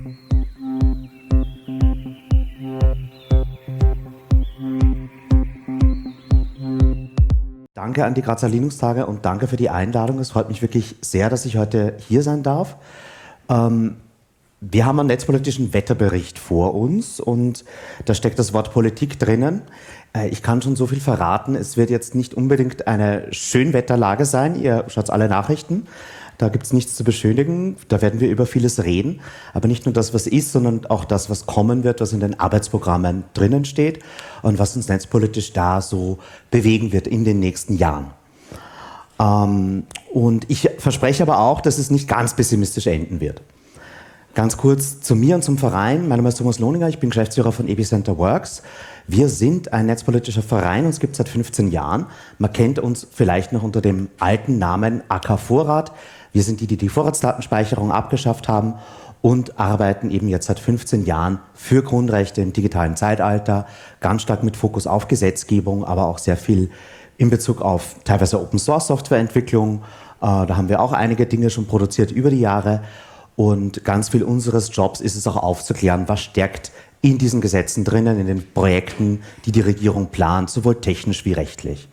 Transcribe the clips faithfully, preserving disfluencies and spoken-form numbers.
Danke an die Grazer Linux-Tage und danke für die Einladung. Es freut mich wirklich sehr, dass ich heute hier sein darf. Ähm, wir haben einen netzpolitischen Wetterbericht vor uns und da steckt das Wort Politik drinnen. Äh, ich kann schon so viel verraten, es wird jetzt nicht unbedingt eine Schönwetterlage sein. Ihr schaut alle Nachrichten. Da gibt es nichts zu beschönigen, da werden wir über vieles reden, aber nicht nur das, was ist, sondern auch das, was kommen wird, was in den Arbeitsprogrammen drinnen steht und was uns netzpolitisch da so bewegen wird in den nächsten Jahren. Ähm, und ich verspreche aber auch, dass es nicht ganz pessimistisch enden wird. Ganz kurz zu mir und zum Verein. Mein Name ist Thomas Lohninger, ich bin Geschäftsführer von Epicenter Works. Wir sind ein netzpolitischer Verein, uns gibt es seit fünfzehn Jahren. Man kennt uns vielleicht noch unter dem alten Namen A K Vorrat. Wir sind die, die die Vorratsdatenspeicherung abgeschafft haben und arbeiten eben jetzt seit fünfzehn Jahren für Grundrechte im digitalen Zeitalter, ganz stark mit Fokus auf Gesetzgebung, aber auch sehr viel in Bezug auf teilweise Open-Source-Softwareentwicklung. Äh, da haben wir auch einige Dinge schon produziert über die Jahre und ganz viel unseres Jobs ist es auch aufzuklären, was steckt in diesen Gesetzen drinnen, in den Projekten, die die Regierung plant, sowohl technisch wie rechtlich.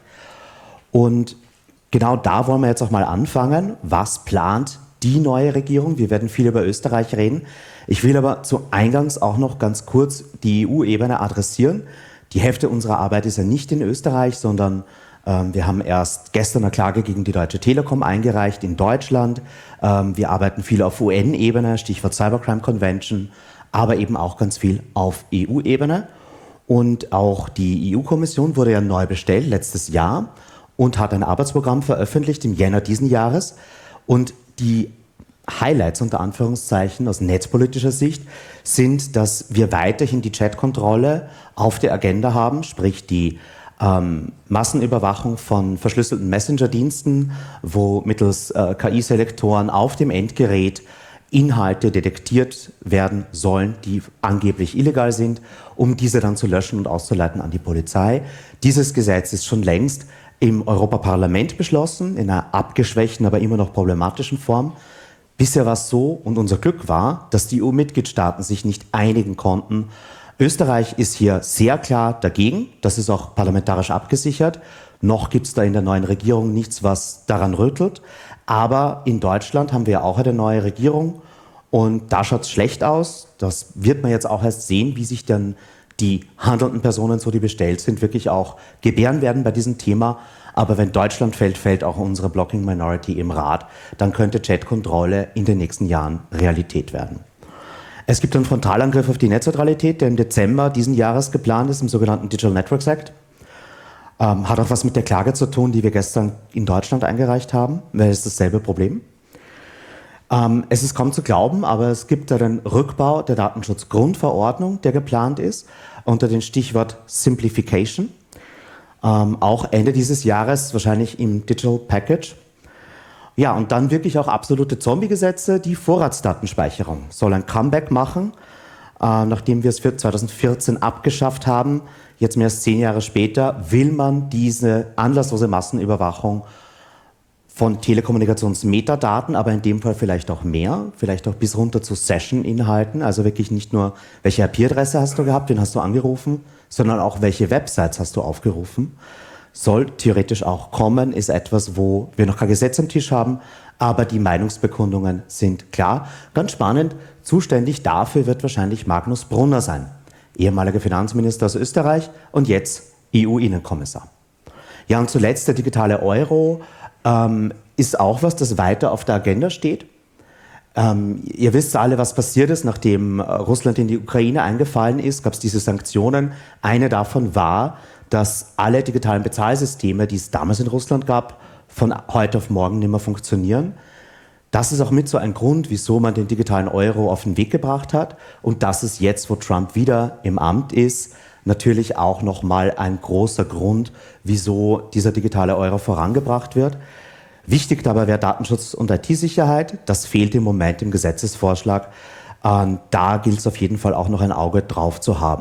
Und genau da wollen wir jetzt auch mal anfangen. Was plant die neue Regierung? Wir werden viel über Österreich reden. Ich will aber zu Eingangs auch noch ganz kurz die E U-Ebene adressieren. Die Hälfte unserer Arbeit ist ja nicht in Österreich, sondern ähm, wir haben erst gestern eine Klage gegen die Deutsche Telekom eingereicht in Deutschland. Ähm, wir arbeiten viel auf U N-Ebene, Stichwort Cybercrime Convention, aber eben auch ganz viel auf E U-Ebene. Und auch die E U-Kommission wurde ja neu bestellt letztes Jahr und hat ein Arbeitsprogramm veröffentlicht im Jänner diesen Jahres. Und die Highlights unter Anführungszeichen aus netzpolitischer Sicht sind, dass wir weiterhin die Chatkontrolle auf der Agenda haben, sprich die ähm, Massenüberwachung von verschlüsselten Messenger-Diensten, wo mittels äh, K I-Selektoren auf dem Endgerät Inhalte detektiert werden sollen, die angeblich illegal sind, um diese dann zu löschen und auszuleiten an die Polizei. Dieses Gesetz ist schon längst im Europaparlament beschlossen, in einer abgeschwächten, aber immer noch problematischen Form. Bisher war es so, und unser Glück war, dass die E U-Mitgliedstaaten sich nicht einigen konnten. Österreich ist hier sehr klar dagegen, das ist auch parlamentarisch abgesichert. Noch gibt es da in der neuen Regierung nichts, was daran rüttelt. Aber in Deutschland haben wir ja auch eine neue Regierung und da schaut es schlecht aus. Das wird man jetzt auch erst sehen, wie sich dann die handelnden Personen, so die bestellt sind, wirklich auch gebären werden bei diesem Thema. Aber wenn Deutschland fällt, fällt auch unsere Blocking Minority im Rat. Dann könnte Chatkontrolle in den nächsten Jahren Realität werden. Es gibt einen Frontalangriff auf die Netzneutralität, der im Dezember diesen Jahres geplant ist, im sogenannten Digital Networks Act. Ähm, hat auch was mit der Klage zu tun, die wir gestern in Deutschland eingereicht haben, weil es dasselbe Problem. Ähm, es ist kaum zu glauben, aber es gibt einen Rückbau der Datenschutzgrundverordnung, der geplant ist, unter dem Stichwort Simplification. Ähm, auch Ende dieses Jahres, wahrscheinlich im Digital Package. Ja, und dann wirklich auch absolute Zombie-Gesetze. Die Vorratsdatenspeicherung soll ein Comeback machen, äh, nachdem wir es für zweitausendvierzehn abgeschafft haben. Jetzt mehr als zehn Jahre später will man diese anlasslose Massenüberwachung von Telekommunikationsmetadaten, aber in dem Fall vielleicht auch mehr, vielleicht auch bis runter zu Session-Inhalten, also wirklich nicht nur, welche I P-Adresse hast du gehabt, wen hast du angerufen, sondern auch, welche Websites hast du aufgerufen. Soll theoretisch auch kommen, ist etwas, wo wir noch kein Gesetz am Tisch haben, aber die Meinungsbekundungen sind klar. Ganz spannend, zuständig dafür wird wahrscheinlich Magnus Brunner sein, ehemaliger Finanzminister aus Österreich und jetzt E U-Innenkommissar. Ja, und zuletzt der digitale Euro ähm, ist auch was, das weiter auf der Agenda steht. Ähm, ihr wisst alle, was passiert ist, nachdem Russland in die Ukraine eingefallen ist, gab es diese Sanktionen. Eine davon war, dass alle digitalen Bezahlsysteme, die es damals in Russland gab, von heute auf morgen nicht mehr funktionieren. Das ist auch mit so ein Grund, wieso man den digitalen Euro auf den Weg gebracht hat. Und das ist jetzt, wo Trump wieder im Amt ist, natürlich auch nochmal ein großer Grund, wieso dieser digitale Euro vorangebracht wird. Wichtig dabei wäre Datenschutz und I T-Sicherheit. Das fehlt im Moment im Gesetzesvorschlag. Ähm, da gilt es auf jeden Fall auch noch ein Auge drauf zu haben.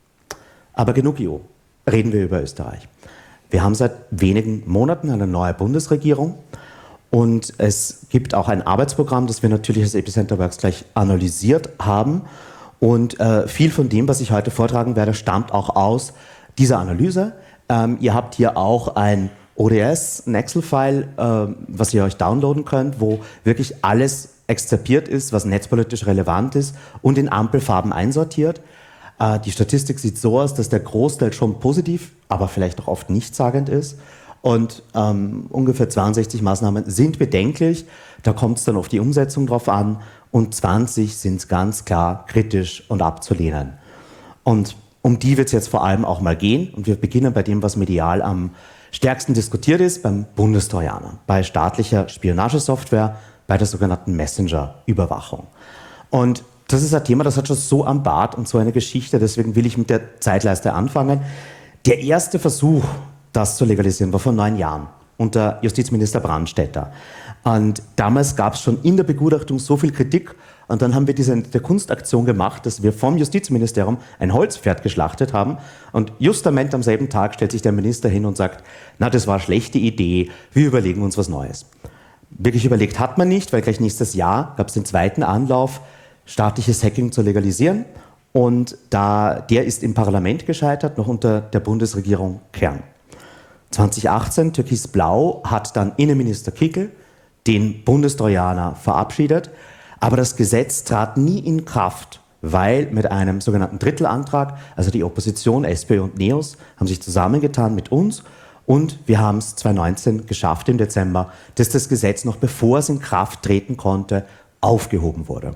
Aber genug E U. Reden wir über Österreich. Wir haben seit wenigen Monaten eine neue Bundesregierung Und es gibt auch ein Arbeitsprogramm, das wir natürlich als Epicenter Works gleich analysiert haben. Und äh, viel von dem, was ich heute vortragen werde, stammt auch aus dieser Analyse. Ähm, ihr habt hier auch ein O D S, ein Excel-File, äh, was ihr euch downloaden könnt, wo wirklich alles exzerpiert ist, was netzpolitisch relevant ist und in Ampelfarben einsortiert. Äh, die Statistik sieht so aus, dass der Großteil schon positiv, aber vielleicht auch oft nichtssagend ist. Und ähm, ungefähr zweiundsechzig Maßnahmen sind bedenklich. Da kommt es dann auf die Umsetzung drauf an. Und zwanzig sind ganz klar kritisch und abzulehnen. Und um die wird es jetzt vor allem auch mal gehen. Und wir beginnen bei dem, was medial am stärksten diskutiert ist, beim Bundestrojaner, bei staatlicher Spionagesoftware, bei der sogenannten Messenger-Überwachung. Und das ist ein Thema, das hat schon so am Bart und so eine Geschichte. Deswegen will ich mit der Zeitleiste anfangen. Der erste Versuch, das zu legalisieren, war vor neun Jahren unter Justizminister Brandstätter. Und damals gab es schon in der Begutachtung so viel Kritik. Und dann haben wir diese der Kunstaktion gemacht, dass wir vom Justizministerium ein Holzpferd geschlachtet haben. Und justament am selben Tag stellt sich der Minister hin und sagt, na, das war eine schlechte Idee, wir überlegen uns was Neues. Wirklich überlegt hat man nicht, weil gleich nächstes Jahr gab es den zweiten Anlauf, staatliches Hacking zu legalisieren. Und da, der ist im Parlament gescheitert, noch unter der Bundesregierung Kern. zweitausendachtzehn, Türkis-Blau, hat dann Innenminister Kickl den Bundestrojaner verabschiedet, aber das Gesetz trat nie in Kraft, weil mit einem sogenannten Drittelantrag, also die Opposition, S P und NEOS, haben sich zusammengetan mit uns und wir haben es zweitausendneunzehn geschafft im Dezember, dass das Gesetz noch bevor es in Kraft treten konnte, aufgehoben wurde.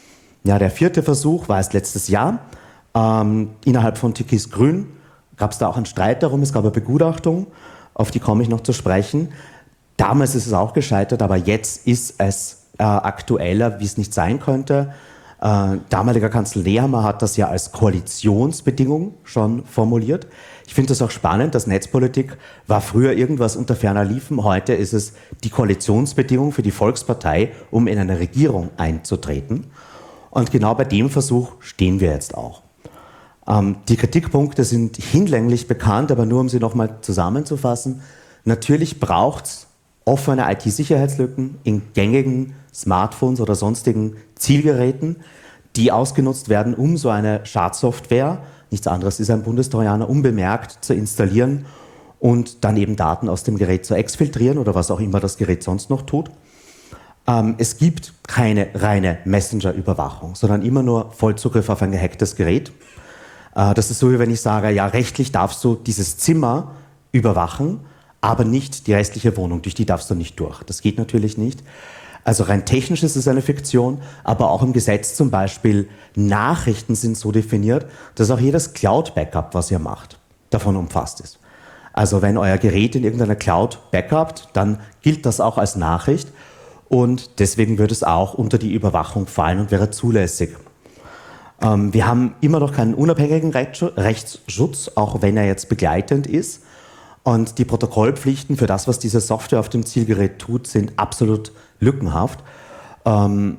Ja, der vierte Versuch war es letztes Jahr, ähm, innerhalb von Türkis-Grün gab es da auch einen Streit darum, es gab eine Begutachtung, auf die komme ich noch zu sprechen. Damals ist es auch gescheitert, aber jetzt ist es äh, aktueller, wie es nicht sein könnte. Äh, damaliger Kanzler Nehammer hat das ja als Koalitionsbedingung schon formuliert. Ich finde das auch spannend, dass Netzpolitik war früher irgendwas unter ferner Liefen, heute ist es die Koalitionsbedingung für die Volkspartei, um in eine Regierung einzutreten. Und genau bei dem Versuch stehen wir jetzt auch. Die Kritikpunkte sind hinlänglich bekannt, aber nur um sie nochmal zusammenzufassen. Natürlich braucht es offene I T-Sicherheitslücken in gängigen Smartphones oder sonstigen Zielgeräten, die ausgenutzt werden, um so eine Schadsoftware, nichts anderes ist ein Bundestrojaner, unbemerkt zu installieren und dann eben Daten aus dem Gerät zu exfiltrieren oder was auch immer das Gerät sonst noch tut. Ähm, es gibt keine reine Messenger-Überwachung, sondern immer nur Vollzugriff auf ein gehacktes Gerät. Das ist so, wie wenn ich sage, ja, rechtlich darfst du dieses Zimmer überwachen, aber nicht die restliche Wohnung, durch die darfst du nicht durch. Das geht natürlich nicht. Also rein technisch ist es eine Fiktion, aber auch im Gesetz zum Beispiel Nachrichten sind so definiert, dass auch jedes Cloud-Backup, was ihr macht, davon umfasst ist. Also wenn euer Gerät in irgendeiner Cloud backupt, dann gilt das auch als Nachricht und deswegen würde es auch unter die Überwachung fallen und wäre zulässig. Wir haben immer noch keinen unabhängigen Rechtsschutz, auch wenn er jetzt begleitend ist. Und die Protokollpflichten für das, was diese Software auf dem Zielgerät tut, sind absolut lückenhaft. Und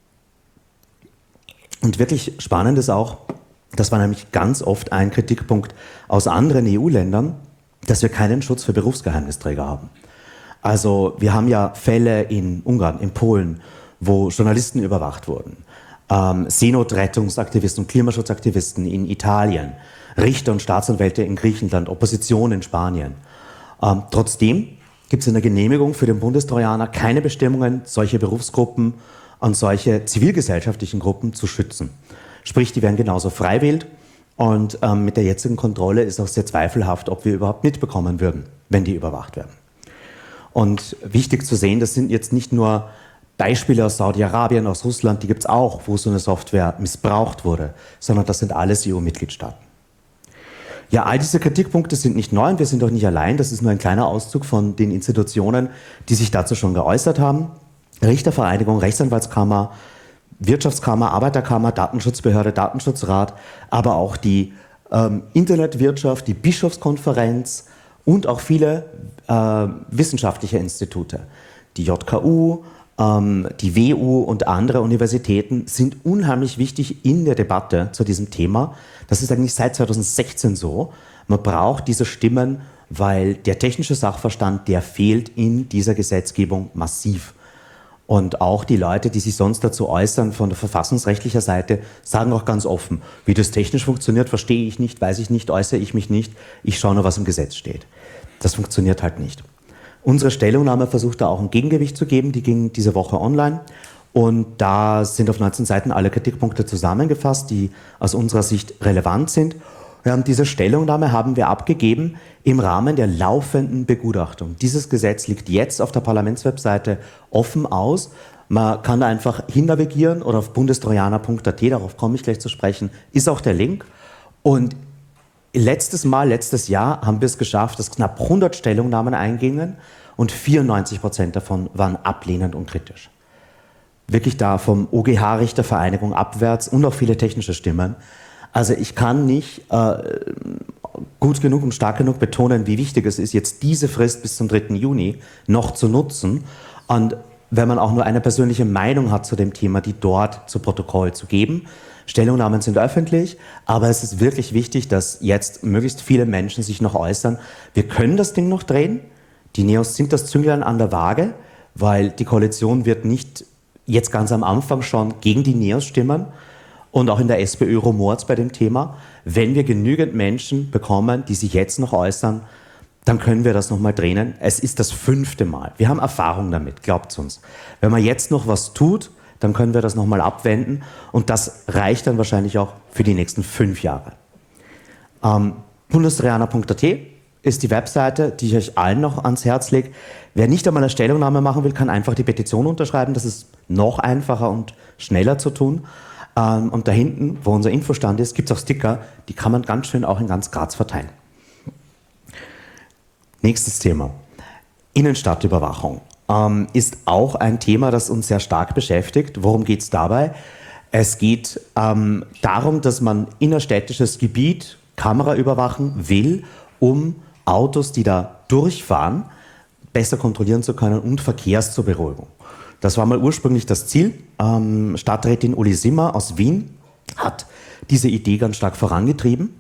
wirklich spannend ist auch, das war nämlich ganz oft ein Kritikpunkt aus anderen E U-Ländern, dass wir keinen Schutz für Berufsgeheimnisträger haben. Also wir haben ja Fälle in Ungarn, in Polen, wo Journalisten überwacht wurden. Ähm, Seenotrettungsaktivisten und Klimaschutzaktivisten in Italien, Richter und Staatsanwälte in Griechenland, Opposition in Spanien. Ähm, trotzdem gibt es in der Genehmigung für den Bundestrojaner keine Bestimmungen, solche Berufsgruppen und solche zivilgesellschaftlichen Gruppen zu schützen. Sprich, die werden genauso freiwillig und ähm, mit der jetzigen Kontrolle ist auch sehr zweifelhaft, ob wir überhaupt mitbekommen würden, wenn die überwacht werden. Und wichtig zu sehen, das sind jetzt nicht nur Beispiele aus Saudi-Arabien, aus Russland, die gibt es auch, wo so eine Software missbraucht wurde, sondern das sind alles E U-Mitgliedstaaten. Ja, all diese Kritikpunkte sind nicht neu und wir sind auch nicht allein. Das ist nur ein kleiner Auszug von den Institutionen, die sich dazu schon geäußert haben. Richtervereinigung, Rechtsanwaltskammer, Wirtschaftskammer, Arbeiterkammer, Datenschutzbehörde, Datenschutzrat, aber auch die ähm, Internetwirtschaft, die Bischofskonferenz und auch viele äh, wissenschaftliche Institute. Die J K U, ähm, die W U und andere Universitäten sind unheimlich wichtig in der Debatte zu diesem Thema. Das ist eigentlich seit zweitausendsechzehn so. Man braucht diese Stimmen, weil der technische Sachverstand, der fehlt in dieser Gesetzgebung massiv. Und auch die Leute, die sich sonst dazu äußern von der verfassungsrechtlicher Seite, sagen auch ganz offen, wie das technisch funktioniert, verstehe ich nicht, weiß ich nicht, äußere ich mich nicht, ich schaue nur, was im Gesetz steht. Das funktioniert halt nicht. Unsere Stellungnahme versucht da auch ein Gegengewicht zu geben, die ging diese Woche online. Und da sind auf neunzehn Seiten alle Kritikpunkte zusammengefasst, die aus unserer Sicht relevant sind. Ja, und diese Stellungnahme haben wir abgegeben im Rahmen der laufenden Begutachtung. Dieses Gesetz liegt jetzt auf der Parlamentswebseite offen aus. Man kann da einfach hinnavigieren oder auf bundestrojaner punkt a t, darauf komme ich gleich zu sprechen, ist auch der Link. Und letztes Mal, letztes Jahr haben wir es geschafft, dass knapp hundert Stellungnahmen eingingen und vierundneunzig Prozent davon waren ablehnend und kritisch. Wirklich da vom O G H-Richtervereinigung abwärts und auch viele technische Stimmen. Also ich kann nicht äh, gut genug und stark genug betonen, wie wichtig es ist, jetzt diese Frist bis zum dritten Juni noch zu nutzen. Und wenn man auch nur eine persönliche Meinung hat zu dem Thema, die dort zu Protokoll zu geben. Stellungnahmen sind öffentlich, aber es ist wirklich wichtig, dass jetzt möglichst viele Menschen sich noch äußern. Wir können das Ding noch drehen. Die Neos sind das Zünglein an der Waage, weil die Koalition wird nicht jetzt ganz am Anfang schon gegen die Neos stimmen. Und auch in der SPÖ rumort es bei dem Thema. Wenn wir genügend Menschen bekommen, die sich jetzt noch äußern, dann können wir das nochmal drehen. Es ist das fünfte Mal. Wir haben Erfahrung damit, glaubt uns. Wenn man jetzt noch was tut, dann können wir das nochmal abwenden. Und das reicht dann wahrscheinlich auch für die nächsten fünf Jahre. Ähm, bundestrojaner punkt a t ist die Webseite, die ich euch allen noch ans Herz lege. Wer nicht einmal eine Stellungnahme machen will, kann einfach die Petition unterschreiben. Das ist noch einfacher und schneller zu tun. Und da hinten, wo unser Infostand ist, gibt es auch Sticker, die kann man ganz schön auch in ganz Graz verteilen. Nächstes Thema. Innenstadtüberwachung ähm, ist auch ein Thema, das uns sehr stark beschäftigt. Worum geht es dabei? Es geht ähm, darum, dass man innerstädtisches Gebiet Kamera überwachen will, um Autos, die da durchfahren, besser kontrollieren zu können und Verkehrsberuhigung. Das war mal ursprünglich das Ziel. Ähm, Stadträtin Uli Simmer aus Wien hat diese Idee ganz stark vorangetrieben.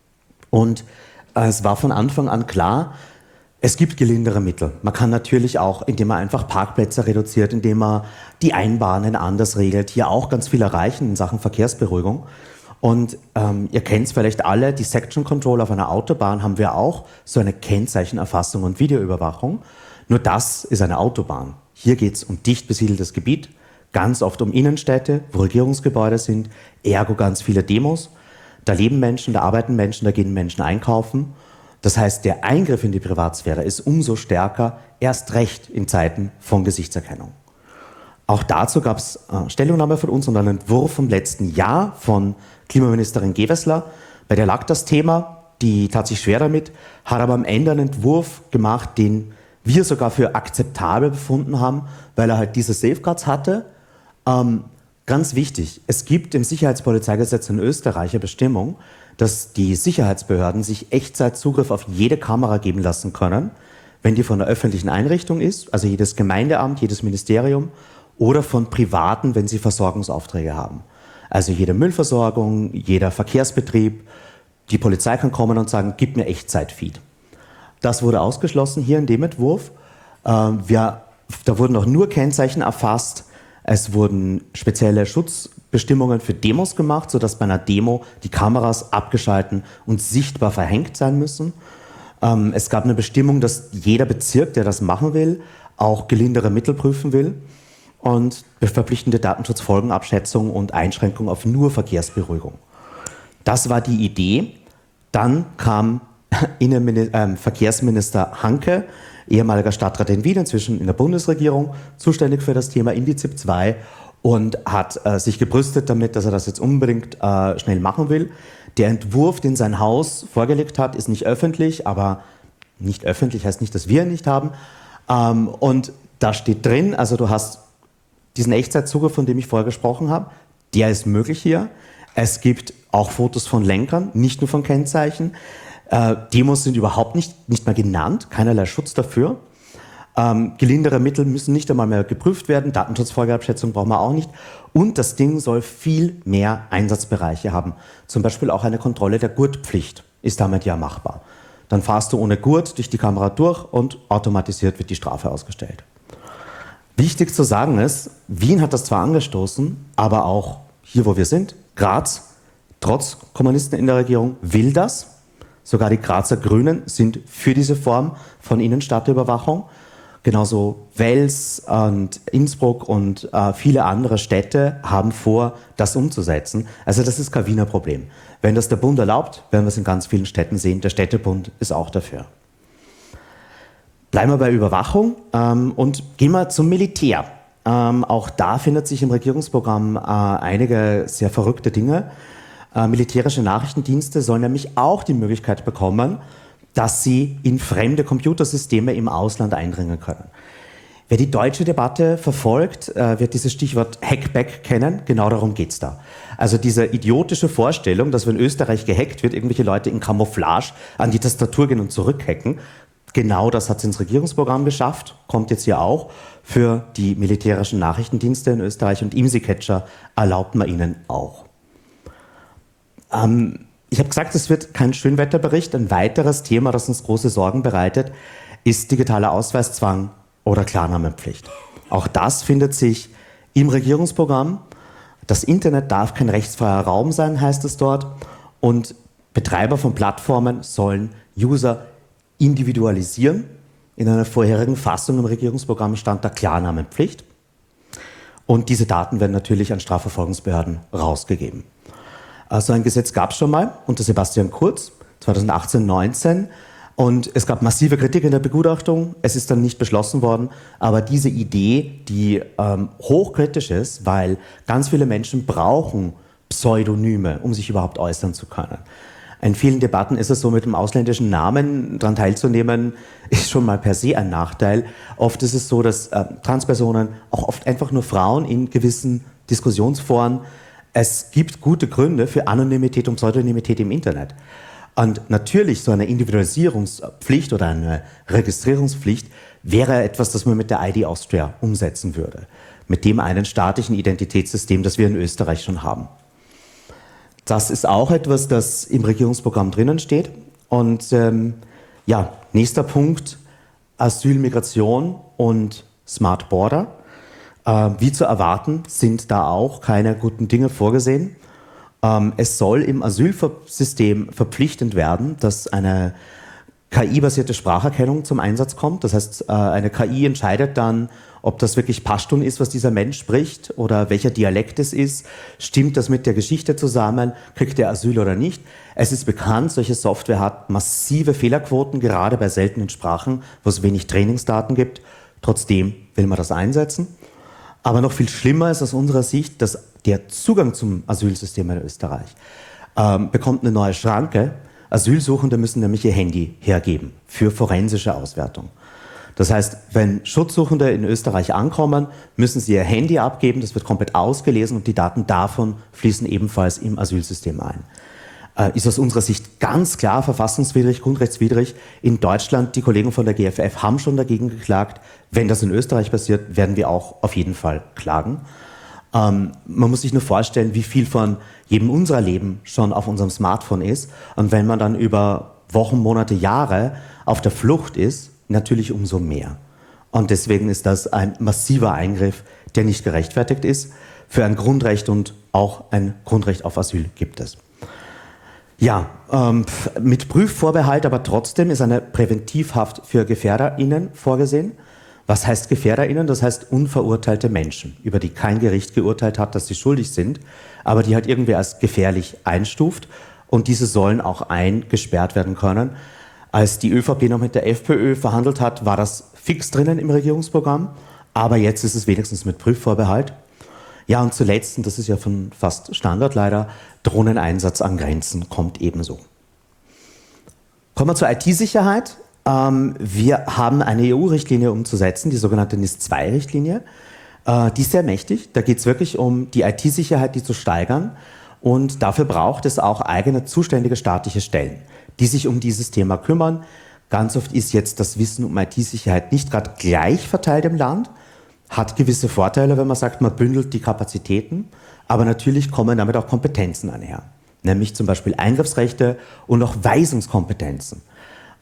Und äh, es war von Anfang an klar, es gibt gelindere Mittel. Man kann natürlich auch, indem man einfach Parkplätze reduziert, indem man die Einbahnen anders regelt, hier auch ganz viel erreichen in Sachen Verkehrsberuhigung. Und ähm, ihr kennt es vielleicht alle, die Section Control auf einer Autobahn haben wir auch, so eine Kennzeichenerfassung und Videoüberwachung. Nur das ist eine Autobahn. Hier geht es um dicht besiedeltes Gebiet, ganz oft um Innenstädte, wo Regierungsgebäude sind, ergo ganz viele Demos. Da leben Menschen, da arbeiten Menschen, da gehen Menschen einkaufen. Das heißt, der Eingriff in die Privatsphäre ist umso stärker, erst recht in Zeiten von Gesichtserkennung. Auch dazu gab es äh, Stellungnahme von uns und einen Entwurf vom letzten Jahr von Klimaministerin Gewessler. Bei der lag das Thema, die tat sich schwer damit, hat aber am Ende einen Entwurf gemacht, den wir sogar für akzeptabel befunden haben, weil er halt diese Safeguards hatte. Ähm, ganz wichtig, es gibt im Sicherheitspolizeigesetz in Österreich eine Bestimmung, dass die Sicherheitsbehörden sich Echtzeitzugriff auf jede Kamera geben lassen können, wenn die von der öffentlichen Einrichtung ist, also jedes Gemeindeamt, jedes Ministerium, oder von Privaten, wenn sie Versorgungsaufträge haben. Also jede Müllversorgung, jeder Verkehrsbetrieb, die Polizei kann kommen und sagen, gib mir Echtzeitfeed. Das wurde ausgeschlossen hier in dem Entwurf. Ähm, wir, da wurden auch nur Kennzeichen erfasst. Es wurden spezielle Schutzbestimmungen für Demos gemacht, sodass bei einer Demo die Kameras abgeschalten und sichtbar verhängt sein müssen. Ähm, es gab eine Bestimmung, dass jeder Bezirk, der das machen will, auch gelindere Mittel prüfen will. Und verpflichtende Datenschutzfolgenabschätzung und Einschränkung auf nur Verkehrsberuhigung. Das war die Idee. Dann kam Innenminister, äh, Verkehrsminister Hanke, ehemaliger Stadtrat in Wien, inzwischen in der Bundesregierung, zuständig für das Thema in die ZIP zwei und hat äh, sich gebrüstet damit, dass er das jetzt unbedingt äh, schnell machen will. Der Entwurf, den sein Haus vorgelegt hat, ist nicht öffentlich, aber nicht öffentlich heißt nicht, dass wir ihn nicht haben. Ähm, und da steht drin, also du hast diesen Echtzeitzugriff, von dem ich vorher gesprochen habe, der ist möglich hier. Es gibt auch Fotos von Lenkern, nicht nur von Kennzeichen. Äh, Demos sind überhaupt nicht, nicht mehr genannt, keinerlei Schutz dafür. Ähm, gelindere Mittel müssen nicht einmal mehr geprüft werden, Datenschutzfolgeabschätzung brauchen wir auch nicht. Und das Ding soll viel mehr Einsatzbereiche haben. Zum Beispiel auch eine Kontrolle der Gurtpflicht ist damit ja machbar. dann fahrst du ohne Gurt durch die Kamera durch und automatisiert wird die Strafe ausgestellt. Wichtig zu sagen ist, Wien hat das zwar angestoßen, aber auch hier, wo wir sind, Graz, trotz Kommunisten in der Regierung, will das. Sogar die Grazer Grünen sind für diese Form von Innenstadtüberwachung. Genauso Wels und Innsbruck und äh, viele andere Städte haben vor, das umzusetzen. Also das ist kein Wiener Problem. Wenn das der Bund erlaubt, werden wir es in ganz vielen Städten sehen. Der Städtebund ist auch dafür. Bleiben wir bei Überwachung ähm, und gehen wir zum Militär. Ähm, auch da findet sich im Regierungsprogramm äh, einige sehr verrückte Dinge. Äh, militärische Nachrichtendienste sollen nämlich auch die Möglichkeit bekommen, dass sie in fremde Computersysteme im Ausland eindringen können. Wer die deutsche Debatte verfolgt, äh, wird dieses Stichwort Hackback kennen. Genau darum geht's da. Also diese idiotische Vorstellung, dass wenn Österreich gehackt wird, irgendwelche Leute in Camouflage an die Tastatur gehen und zurückhacken. Genau das hat es ins Regierungsprogramm geschafft, kommt jetzt hier auch für die militärischen Nachrichtendienste in Österreich und IMSI-Catcher erlaubt man ihnen auch. Ähm, ich habe gesagt, es wird kein Schönwetterbericht. Ein weiteres Thema, das uns große Sorgen bereitet, ist digitaler Ausweiszwang oder Klarnamenpflicht. Auch das findet sich im Regierungsprogramm. Das Internet darf kein rechtsfreier Raum sein, heißt es dort. Und Betreiber von Plattformen sollen User individualisieren. In einer vorherigen Fassung im Regierungsprogramm stand da Klarnamenpflicht. Und diese Daten werden natürlich an Strafverfolgungsbehörden rausgegeben. So ein Gesetz gab es schon mal unter Sebastian Kurz, zweitausendachtzehn neunzehn. Und es gab massive Kritik in der Begutachtung. Es ist dann nicht beschlossen worden. Aber diese Idee, die ähm, hochkritisch ist, weil ganz viele Menschen brauchen Pseudonyme, um sich überhaupt äußern zu können. In vielen Debatten ist es so, mit dem ausländischen Namen daran teilzunehmen, ist schon mal per se ein Nachteil. Oft ist es so, dass äh, Transpersonen, auch oft einfach nur Frauen in gewissen Diskussionsforen, es gibt gute Gründe für Anonymität und Pseudonymität im Internet. Und natürlich so eine Individualisierungspflicht oder eine Registrierungspflicht wäre etwas, das man mit der I D Austria umsetzen würde. Mit dem einen staatlichen Identitätssystem, das wir in Österreich schon haben. Das ist auch etwas, das im Regierungsprogramm drinnen steht. Und ähm, ja, nächster Punkt, Asyl, Migration und Smart Border. Äh, wie zu erwarten, sind da auch keine guten Dinge vorgesehen. Ähm, es soll im Asylsystem verpflichtend werden, dass eine K I-basierte Spracherkennung zum Einsatz kommt. Das heißt, äh, eine K I entscheidet dann, ob das wirklich Pashtun ist, was dieser Mensch spricht oder welcher Dialekt es ist. Stimmt das mit der Geschichte zusammen? Kriegt er Asyl oder nicht? Es ist bekannt, solche Software hat massive Fehlerquoten, gerade bei seltenen Sprachen, wo es wenig Trainingsdaten gibt. Trotzdem will man das einsetzen. Aber noch viel schlimmer ist aus unserer Sicht, dass der Zugang zum Asylsystem in Österreich ähm, bekommt eine neue Schranke. Asylsuchende müssen nämlich ihr Handy hergeben für forensische Auswertung. Das heißt, wenn Schutzsuchende in Österreich ankommen, müssen sie ihr Handy abgeben, das wird komplett ausgelesen und die Daten davon fließen ebenfalls im Asylsystem ein. Äh, ist aus unserer Sicht ganz klar verfassungswidrig, grundrechtswidrig. In Deutschland, die Kollegen von der G F F haben schon dagegen geklagt. Wenn das in Österreich passiert, werden wir auch auf jeden Fall klagen. Ähm, man muss sich nur vorstellen, wie viel von jedem unserer Leben schon auf unserem Smartphone ist. Und wenn man dann über Wochen, Monate, Jahre auf der Flucht ist, natürlich umso mehr. Und deswegen ist das ein massiver Eingriff, der nicht gerechtfertigt ist. Für ein Grundrecht und auch ein Grundrecht auf Asyl gibt es. Ja, ähm, mit Prüfvorbehalt, aber trotzdem ist eine Präventivhaft für GefährderInnen vorgesehen. Was heißt GefährderInnen? Das heißt unverurteilte Menschen, über die kein Gericht geurteilt hat, dass sie schuldig sind, aber die halt irgendwie als gefährlich einstuft. Und diese sollen auch eingesperrt werden können. Als die ÖVP noch mit der FPÖ verhandelt hat, war das fix drinnen im Regierungsprogramm. Aber jetzt ist es wenigstens mit Prüfvorbehalt. Ja, und zuletzt, und das ist ja von fast Standard leider, Drohneneinsatz an Grenzen kommt ebenso. Kommen wir zur I T-Sicherheit. Ähm, wir haben eine E U-Richtlinie umzusetzen, die sogenannte NIS zwei Richtlinie. Äh, die ist sehr mächtig. Da geht es wirklich um die I T-Sicherheit, die zu steigern. Und dafür braucht es auch eigene zuständige staatliche Stellen, die sich um dieses Thema kümmern. Ganz oft ist jetzt das Wissen um I T-Sicherheit nicht gerade gleich verteilt im Land, hat gewisse Vorteile, wenn man sagt, man bündelt die Kapazitäten, aber natürlich kommen damit auch Kompetenzen einher, nämlich zum Beispiel Eingriffsrechte und auch Weisungskompetenzen.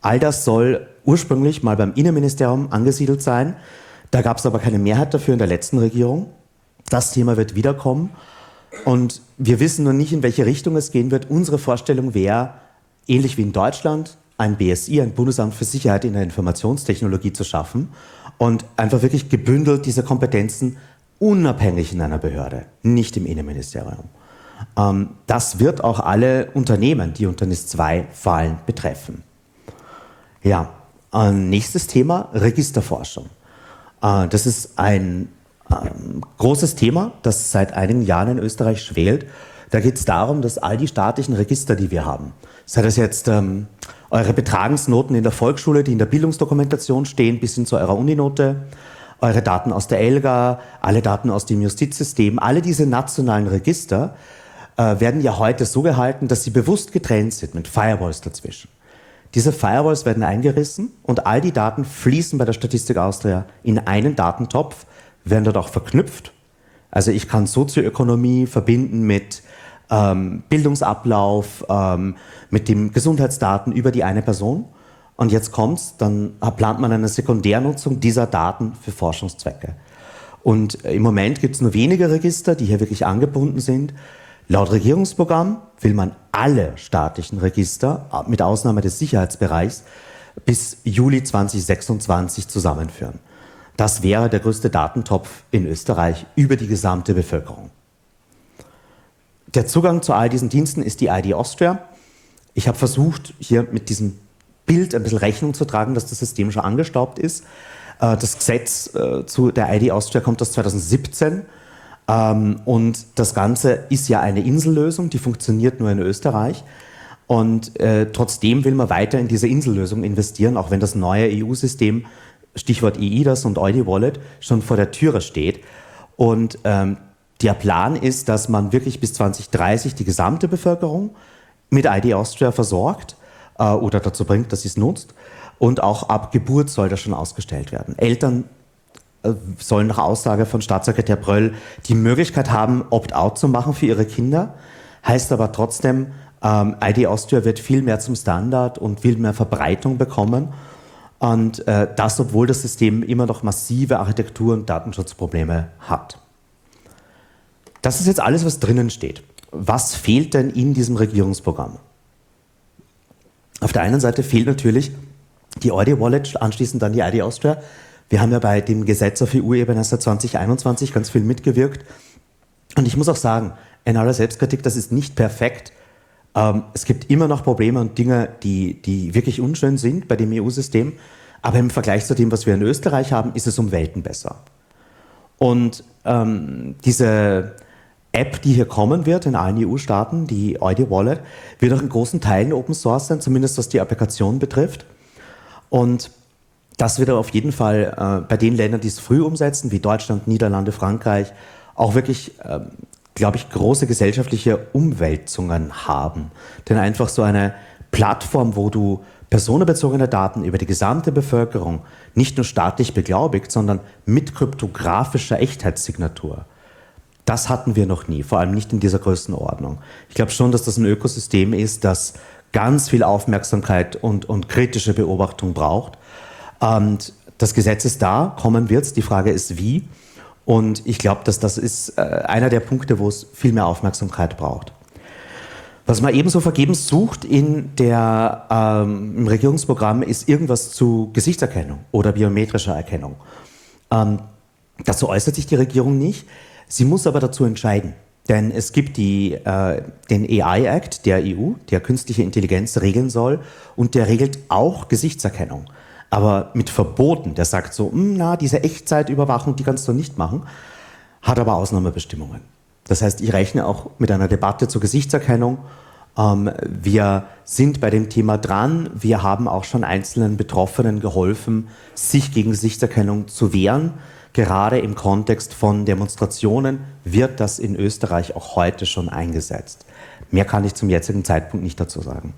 All das soll ursprünglich mal beim Innenministerium angesiedelt sein. Da gab es aber keine Mehrheit dafür in der letzten Regierung. Das Thema wird wiederkommen. Und wir wissen noch nicht, in welche Richtung es gehen wird. Unsere Vorstellung wäre, ähnlich wie in Deutschland, ein B S I, ein Bundesamt für Sicherheit in der Informationstechnologie zu schaffen und einfach wirklich gebündelt diese Kompetenzen unabhängig in einer Behörde, nicht im Innenministerium. Ähm, das wird auch alle Unternehmen, die unter NIS zwei fallen, betreffen. Ja, äh, nächstes Thema, Registerforschung. Äh, das ist ein ähm, großes Thema, das seit einigen Jahren in Österreich schwelt. Da geht es darum, dass all die staatlichen Register, die wir haben, sei das jetzt ähm, eure Betragensnoten in der Volksschule, die in der Bildungsdokumentation stehen, bis hin zu eurer Uninote, eure Daten aus der ELGA, alle Daten aus dem Justizsystem, alle diese nationalen Register äh, werden ja heute so gehalten, dass sie bewusst getrennt sind mit Firewalls dazwischen. Diese Firewalls werden eingerissen und all die Daten fließen bei der Statistik Austria in einen Datentopf, werden dort auch verknüpft. Also ich kann Sozioökonomie verbinden mit ähm, Bildungsablauf, ähm, mit den Gesundheitsdaten über die eine Person. Und jetzt kommt's, dann plant man eine Sekundärnutzung dieser Daten für Forschungszwecke. Und im Moment gibt es nur wenige Register, die hier wirklich angebunden sind. Laut Regierungsprogramm will man alle staatlichen Register, mit Ausnahme des Sicherheitsbereichs, bis Juli zweitausendsechsundzwanzig zusammenführen. Das wäre der größte Datentopf in Österreich über die gesamte Bevölkerung. Der Zugang zu all diesen Diensten ist die I D Austria. Ich habe versucht, hier mit diesem Bild ein bisschen Rechnung zu tragen, dass das System schon angestaubt ist. Das Gesetz zu der I D Austria kommt aus zweitausendsiebzehn. Und das Ganze ist ja eine Insellösung, die funktioniert nur in Österreich. Und äh, trotzdem will man weiter in diese Insellösung investieren, auch wenn das neue E U-System, Stichwort E I D A S und E U D I-Wallet, schon vor der Türe steht. Und ähm, der Plan ist, dass man wirklich bis zwanzig dreißig die gesamte Bevölkerung mit I D Austria versorgt äh, oder dazu bringt, dass sie es nutzt. Und auch ab Geburt soll das schon ausgestellt werden. Eltern sollen nach Aussage von Staatssekretär Bröll die Möglichkeit haben, Opt-out zu machen für ihre Kinder. Heißt aber trotzdem, ähm, I D Austria wird viel mehr zum Standard und will mehr Verbreitung bekommen. Und äh, das, obwohl das System immer noch massive Architektur- und Datenschutzprobleme hat. Das ist jetzt alles, was drinnen steht. Was fehlt denn in diesem Regierungsprogramm? Auf der einen Seite fehlt natürlich die E U D I-Wallet, anschließend dann die I D Austria. Wir haben ja bei dem Gesetz auf E U-Ebene seit zwanzig einundzwanzig ganz viel mitgewirkt. Und ich muss auch sagen, in aller Selbstkritik, das ist nicht perfekt. Ähm, es gibt immer noch Probleme und Dinge, die, die wirklich unschön sind bei dem E U-System. Aber im Vergleich zu dem, was wir in Österreich haben, ist es um Welten besser. Und ähm, diese App, die hier kommen wird in allen E U-Staaten, die E U D I-Wallet, wird auch in großen Teilen Open Source sein, zumindest was die Applikation betrifft. Und das wird auf jeden Fall äh, bei den Ländern, die es früh umsetzen, wie Deutschland, Niederlande, Frankreich, auch wirklich, äh, glaube ich, große gesellschaftliche Umwälzungen haben. Denn einfach so eine Plattform, wo du personenbezogene Daten über die gesamte Bevölkerung nicht nur staatlich beglaubigt, sondern mit kryptografischer Echtheitssignatur, das hatten wir noch nie, vor allem nicht in dieser Größenordnung. Ich glaube schon, dass das ein Ökosystem ist, das ganz viel Aufmerksamkeit und, und kritische Beobachtung braucht. Und das Gesetz ist da, kommen wird es, die Frage ist wie. Und ich glaube, dass das ist äh, einer der Punkte, wo es viel mehr Aufmerksamkeit braucht. Was man ebenso vergebens sucht in der, ähm, im Regierungsprogramm, ist irgendwas zu Gesichtserkennung oder biometrischer Erkennung. Ähm, dazu äußert sich die Regierung nicht. Sie muss aber dazu entscheiden. Denn es gibt die, äh, den A I Act der E U, der künstliche Intelligenz regeln soll. Und der regelt auch Gesichtserkennung. Aber mit Verboten, der sagt so, na, diese Echtzeitüberwachung, die kannst du nicht machen, hat aber Ausnahmebestimmungen. Das heißt, ich rechne auch mit einer Debatte zur Gesichtserkennung. Ähm, wir sind bei dem Thema dran. Wir haben auch schon einzelnen Betroffenen geholfen, sich gegen Gesichtserkennung zu wehren. Gerade im Kontext von Demonstrationen wird das in Österreich auch heute schon eingesetzt. Mehr kann ich zum jetzigen Zeitpunkt nicht dazu sagen.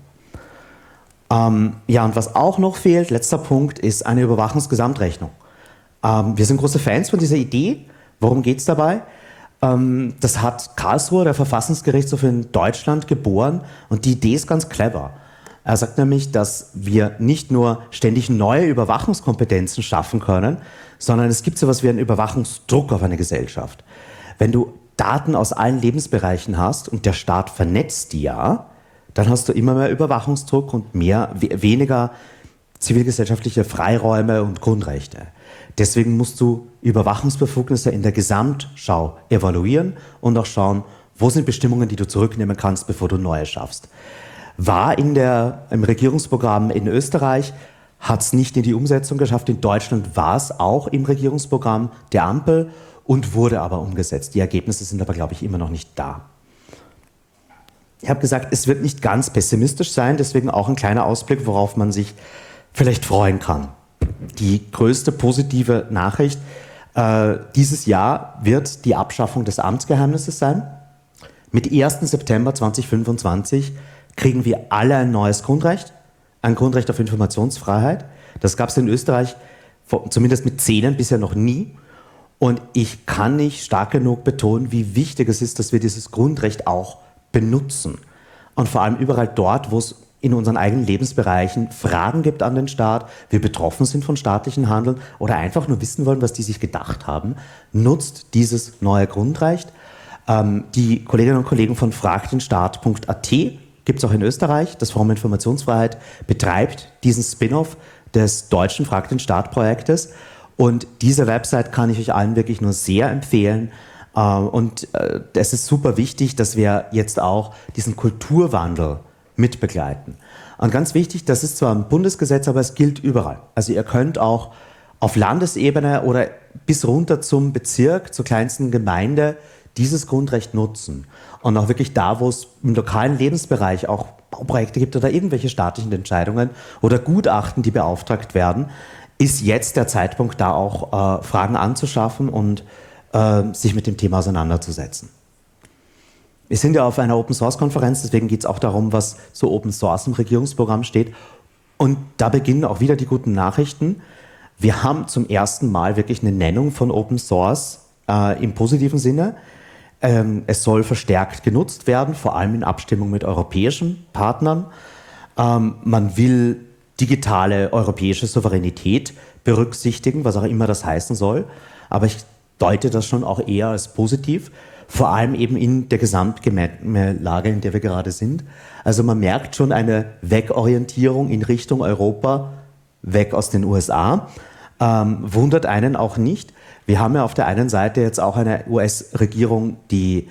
Ähm, ja, und was auch noch fehlt, letzter Punkt, ist eine Überwachungsgesamtrechnung. Ähm, wir sind große Fans von dieser Idee. Worum geht es dabei? Ähm, das hat Karlsruhe, der Verfassungsgerichtshof in Deutschland, geboren und die Idee ist ganz clever. Er sagt nämlich, dass wir nicht nur ständig neue Überwachungskompetenzen schaffen können, sondern es gibt so etwas wie einen Überwachungsdruck auf eine Gesellschaft. Wenn du Daten aus allen Lebensbereichen hast und der Staat vernetzt die ja, dann hast du immer mehr Überwachungsdruck und mehr, weniger zivilgesellschaftliche Freiräume und Grundrechte. Deswegen musst du Überwachungsbefugnisse in der Gesamtschau evaluieren und auch schauen, wo sind Bestimmungen, die du zurücknehmen kannst, bevor du neue schaffst. War in der, im Regierungsprogramm in Österreich, hat es nicht in die Umsetzung geschafft. In Deutschland war es auch im Regierungsprogramm der Ampel und wurde aber umgesetzt. Die Ergebnisse sind aber, glaube ich, immer noch nicht da. Ich habe gesagt, es wird nicht ganz pessimistisch sein, deswegen auch ein kleiner Ausblick, worauf man sich vielleicht freuen kann. Die größte positive Nachricht äh, dieses Jahr wird die Abschaffung des Amtsgeheimnisses sein. Mit ersten September zweitausendfünfundzwanzig kriegen wir alle ein neues Grundrecht, ein Grundrecht auf Informationsfreiheit. Das gab es in Österreich zumindest mit Zähnen bisher noch nie. Und ich kann nicht stark genug betonen, wie wichtig es ist, dass wir dieses Grundrecht auch benutzen. Und vor allem überall dort, wo es in unseren eigenen Lebensbereichen Fragen gibt an den Staat, wir betroffen sind von staatlichem Handeln oder einfach nur wissen wollen, was die sich gedacht haben, nutzt dieses neue Grundrecht. Ähm, die Kolleginnen und Kollegen von frag den staat punkt a t gibt es auch in Österreich. Das Forum Informationsfreiheit betreibt diesen Spin-off des deutschen Frag den Staat-Projektes. Und diese Website kann ich euch allen wirklich nur sehr empfehlen. Und es ist super wichtig, dass wir jetzt auch diesen Kulturwandel mitbegleiten. Und ganz wichtig, das ist zwar ein Bundesgesetz, aber es gilt überall. Also ihr könnt auch auf Landesebene oder bis runter zum Bezirk, zur kleinsten Gemeinde dieses Grundrecht nutzen. Und auch wirklich da, wo es im lokalen Lebensbereich auch Bauprojekte gibt oder irgendwelche staatlichen Entscheidungen oder Gutachten, die beauftragt werden, ist jetzt der Zeitpunkt, da auch äh, Fragen anzuschaffen und äh, sich mit dem Thema auseinanderzusetzen. Wir sind ja auf einer Open-Source-Konferenz, deswegen geht es auch darum, was so Open Source im Regierungsprogramm steht. Und da beginnen auch wieder die guten Nachrichten. Wir haben zum ersten Mal wirklich eine Nennung von Open Source äh, im positiven Sinne. Ähm, es soll verstärkt genutzt werden, vor allem in Abstimmung mit europäischen Partnern. Ähm, man will digitale europäische Souveränität berücksichtigen, was auch immer das heißen soll. Aber ich deute das schon auch eher als positiv, vor allem eben in der Gesamtlage, in der wir gerade sind. Also man merkt schon eine Wegorientierung in Richtung Europa, weg aus den U S A. Ähm, wundert einen auch nicht. Wir haben ja auf der einen Seite jetzt auch eine U S-Regierung, die,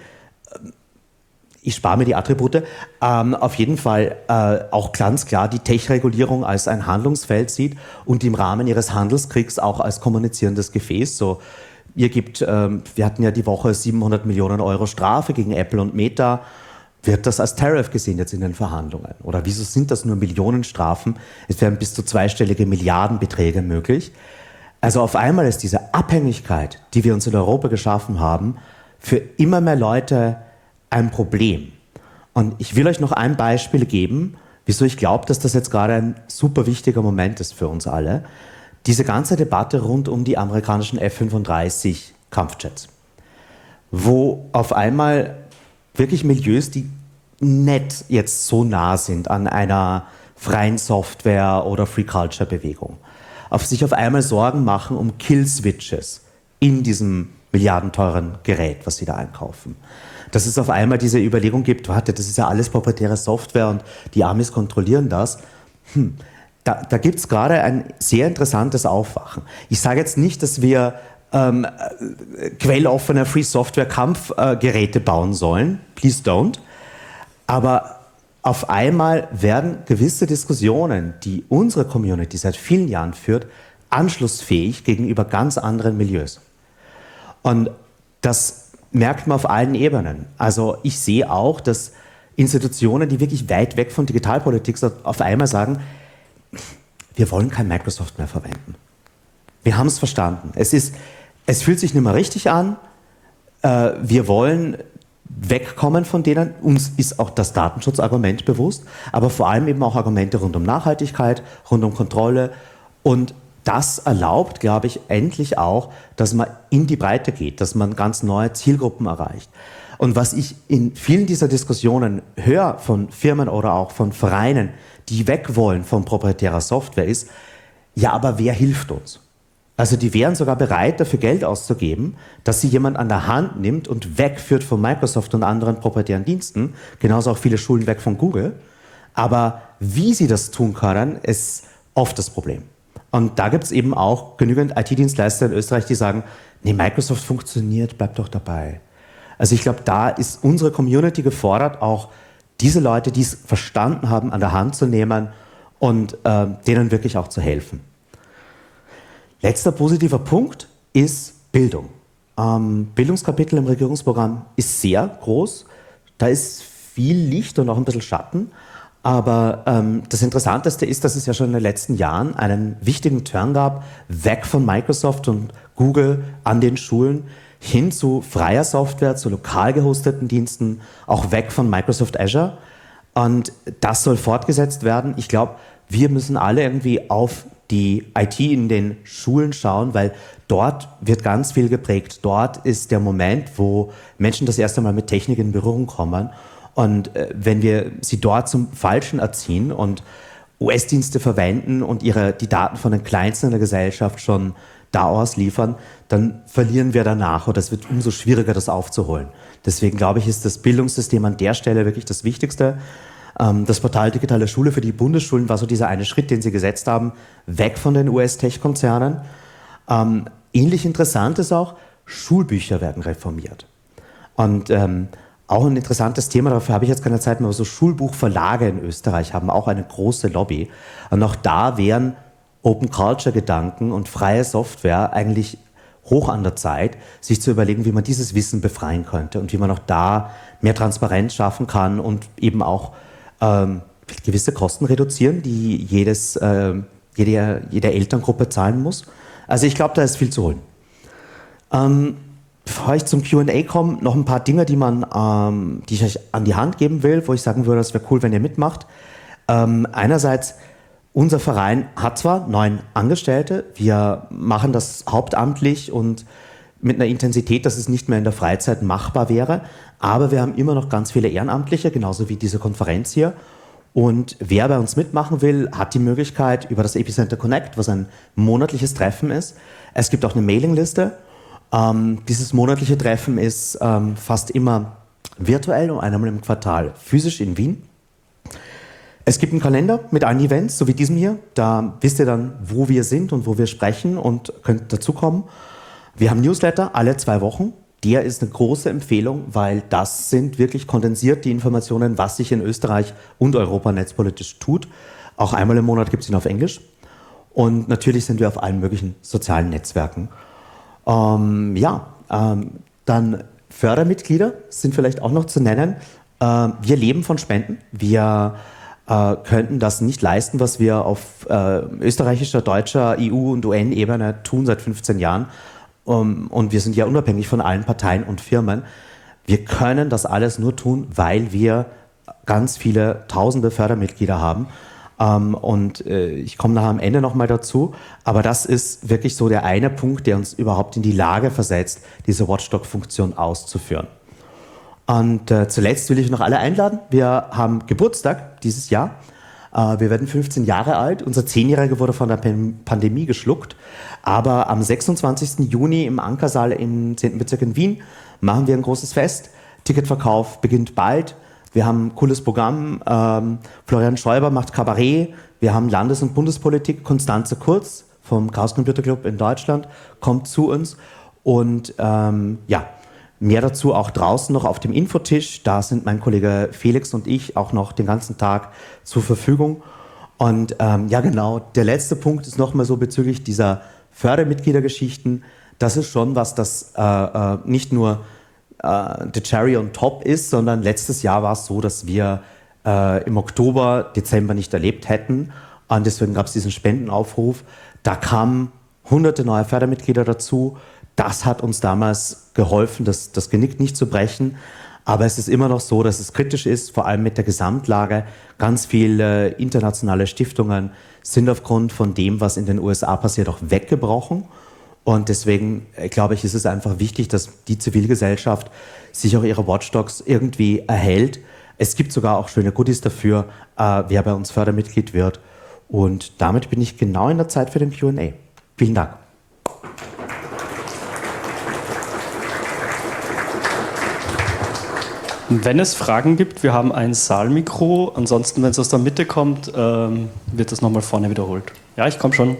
ich spare mir die Attribute, ähm, auf jeden Fall äh, auch ganz klar die Tech-Regulierung als ein Handlungsfeld sieht und im Rahmen ihres Handelskriegs auch als kommunizierendes Gefäß. So, ihr gibt, ähm, wir hatten ja die Woche siebenhundert Millionen Euro Strafe gegen Apple und Meta. Wird das als Tariff gesehen jetzt in den Verhandlungen? Oder wieso sind das nur Millionenstrafen? Es werden bis zu zweistellige Milliardenbeträge möglich. Also auf einmal ist diese Abhängigkeit, die wir uns in Europa geschaffen haben, für immer mehr Leute ein Problem. Und ich will euch noch ein Beispiel geben, wieso ich glaube, dass das jetzt gerade ein super wichtiger Moment ist für uns alle. Diese ganze Debatte rund um die amerikanischen F fünfunddreißig Kampfjets, wo auf einmal wirklich Milieus, die nicht jetzt so nah sind an einer freien Software- oder Free-Culture-Bewegung, auf sich auf einmal Sorgen machen um Kill-Switches in diesem milliardenteuren Gerät, was sie da einkaufen. Dass es auf einmal diese Überlegung gibt, warte, das ist ja alles proprietäre Software und die Amis kontrollieren das. Hm. Da, da gibt es gerade ein sehr interessantes Aufwachen. Ich sage jetzt nicht, dass wir ähm, quelloffene Free-Software-Kampfgeräte äh, bauen sollen. Please don't. Aber auf einmal werden gewisse Diskussionen, die unsere Community seit vielen Jahren führt, anschlussfähig gegenüber ganz anderen Milieus. Und das merkt man auf allen Ebenen. Also ich sehe auch, dass Institutionen, die wirklich weit weg von Digitalpolitik sind, auf einmal sagen, wir wollen kein Microsoft mehr verwenden. Wir haben es verstanden. Es ist, es fühlt sich nicht mehr richtig an. Äh, wir wollen wegkommen von denen. Uns ist auch das Datenschutzargument bewusst, aber vor allem eben auch Argumente rund um Nachhaltigkeit, rund um Kontrolle. Und das erlaubt, glaube ich, endlich auch, dass man in die Breite geht, dass man ganz neue Zielgruppen erreicht. Und was ich in vielen dieser Diskussionen höre von Firmen oder auch von Vereinen, die weg wollen von proprietärer Software, ist, ja, aber wer hilft uns? Also die wären sogar bereit, dafür Geld auszugeben, dass sie jemand an der Hand nimmt und wegführt von Microsoft und anderen proprietären Diensten, genauso auch viele Schulen weg von Google. Aber wie sie das tun können, ist oft das Problem. Und da gibt es eben auch genügend I T-Dienstleister in Österreich, die sagen, nee, Microsoft funktioniert, bleib doch dabei. Also ich glaube, da ist unsere Community gefordert, auch diese Leute, die es verstanden haben, an der Hand zu nehmen und äh, denen wirklich auch zu helfen. Letzter positiver Punkt ist Bildung. Ähm, Bildungskapitel im Regierungsprogramm ist sehr groß. Da ist viel Licht und auch ein bisschen Schatten. Aber ähm, das Interessanteste ist, dass es ja schon in den letzten Jahren einen wichtigen Turn gab, weg von Microsoft und Google an den Schulen, hin zu freier Software, zu lokal gehosteten Diensten, auch weg von Microsoft Azure. Und das soll fortgesetzt werden. Ich glaube, wir müssen alle irgendwie auf die I T in den Schulen schauen, weil dort wird ganz viel geprägt. Dort ist der Moment, wo Menschen das erste Mal mit Technik in Berührung kommen. Und äh, wenn wir sie dort zum Falschen erziehen und U S-Dienste verwenden und ihre, die Daten von den Kleinsten in der Gesellschaft schon da ausliefern, dann verlieren wir danach oder es wird umso schwieriger, das aufzuholen. Deswegen glaube ich, ist das Bildungssystem an der Stelle wirklich das Wichtigste. Das Portal Digitale Schule für die Bundesschulen war so dieser eine Schritt, den sie gesetzt haben, weg von den U S-Tech-Konzernen. Ähm, ähnlich interessant ist auch, Schulbücher werden reformiert. Und ähm, auch ein interessantes Thema, dafür habe ich jetzt keine Zeit mehr, aber so Schulbuchverlage in Österreich haben auch eine große Lobby. Und auch da wären Open-Culture-Gedanken und freie Software eigentlich hoch an der Zeit, sich zu überlegen, wie man dieses Wissen befreien könnte und wie man auch da mehr Transparenz schaffen kann und eben auch ähm, gewisse Kosten reduzieren, die jedes, äh, jede, jede Elterngruppe zahlen muss. Also ich glaube, da ist viel zu holen. Ähm, bevor ich zum Q und A komme, noch ein paar Dinge, die, man, ähm, die ich euch an die Hand geben will, wo ich sagen würde, es wäre cool, wenn ihr mitmacht. Ähm, einerseits, unser Verein hat zwar neun Angestellte, wir machen das hauptamtlich und mit einer Intensität, dass es nicht mehr in der Freizeit machbar wäre, aber wir haben immer noch ganz viele Ehrenamtliche, genauso wie diese Konferenz hier. Und wer bei uns mitmachen will, hat die Möglichkeit über das Epicenter Connect, was ein monatliches Treffen ist. Es gibt auch eine Mailingliste. Ähm, dieses monatliche Treffen ist ähm, fast immer virtuell und einmal im Quartal physisch in Wien. Es gibt einen Kalender mit allen Events, so wie diesem hier. Da wisst ihr dann, wo wir sind und wo wir sprechen und könnt dazukommen. Wir haben Newsletter alle zwei Wochen. Der ist eine große Empfehlung, weil das sind wirklich kondensiert die Informationen, was sich in Österreich und Europa netzpolitisch tut. Auch einmal im Monat gibt es ihn auf Englisch. Und natürlich sind wir auf allen möglichen sozialen Netzwerken. Ähm, ja, ähm, dann Fördermitglieder sind vielleicht auch noch zu nennen. Äh, wir leben von Spenden. Wir äh, könnten das nicht leisten, was wir auf äh, österreichischer, deutscher, E U- und U N-Ebene tun seit fünfzehn Jahren. Um, und wir sind ja unabhängig von allen Parteien und Firmen. Wir können das alles nur tun, weil wir ganz viele tausende Fördermitglieder haben. Um, und äh, ich komme nachher am Ende nochmal dazu. Aber das ist wirklich so der eine Punkt, der uns überhaupt in die Lage versetzt, diese Watchdog-Funktion auszuführen. Und äh, zuletzt will ich noch alle einladen. Wir haben Geburtstag dieses Jahr. Uh, wir werden fünfzehn Jahre alt. Unser Zehnjähriger wurde von der Pandemie geschluckt. Aber am sechsundzwanzigsten Juni im Ankersaal im zehnten Bezirk in Wien machen wir ein großes Fest. Ticketverkauf beginnt bald. Wir haben ein cooles Programm. Ähm, Florian Schäuber macht Kabarett. Wir haben Landes- und Bundespolitik. Konstanze Kurz vom Chaos Computer Club in Deutschland kommt zu uns. Und ähm, ja, mehr dazu auch draußen noch auf dem Infotisch. Da sind mein Kollege Felix und ich auch noch den ganzen Tag zur Verfügung. Und ähm, ja genau, der letzte Punkt ist nochmal so bezüglich dieser Fördermitgliedergeschichten. Das ist schon was, das äh, äh, nicht nur äh, the cherry on top ist, sondern letztes Jahr war es so, dass wir äh, im Oktober, Dezember nicht erlebt hätten. Und deswegen gab es diesen Spendenaufruf. Da kamen hunderte neue Fördermitglieder dazu. Das hat uns damals geholfen, das, das Genick nicht zu brechen. Aber es ist immer noch so, dass es kritisch ist, vor allem mit der Gesamtlage. Ganz viele internationale Stiftungen sind aufgrund von dem, was in den U S A passiert, auch weggebrochen. Und deswegen, äh, glaube ich, ist es einfach wichtig, dass die Zivilgesellschaft sich auch ihre Watchdogs irgendwie erhält. Es gibt sogar auch schöne Goodies dafür, äh, wer bei uns Fördermitglied wird. Und damit bin ich genau in der Zeit für den Q und A. Vielen Dank. Wenn es Fragen gibt, wir haben ein Saalmikro. Ansonsten, wenn es aus der Mitte kommt, ähm, wird das nochmal vorne wiederholt. Ja, ich komme schon.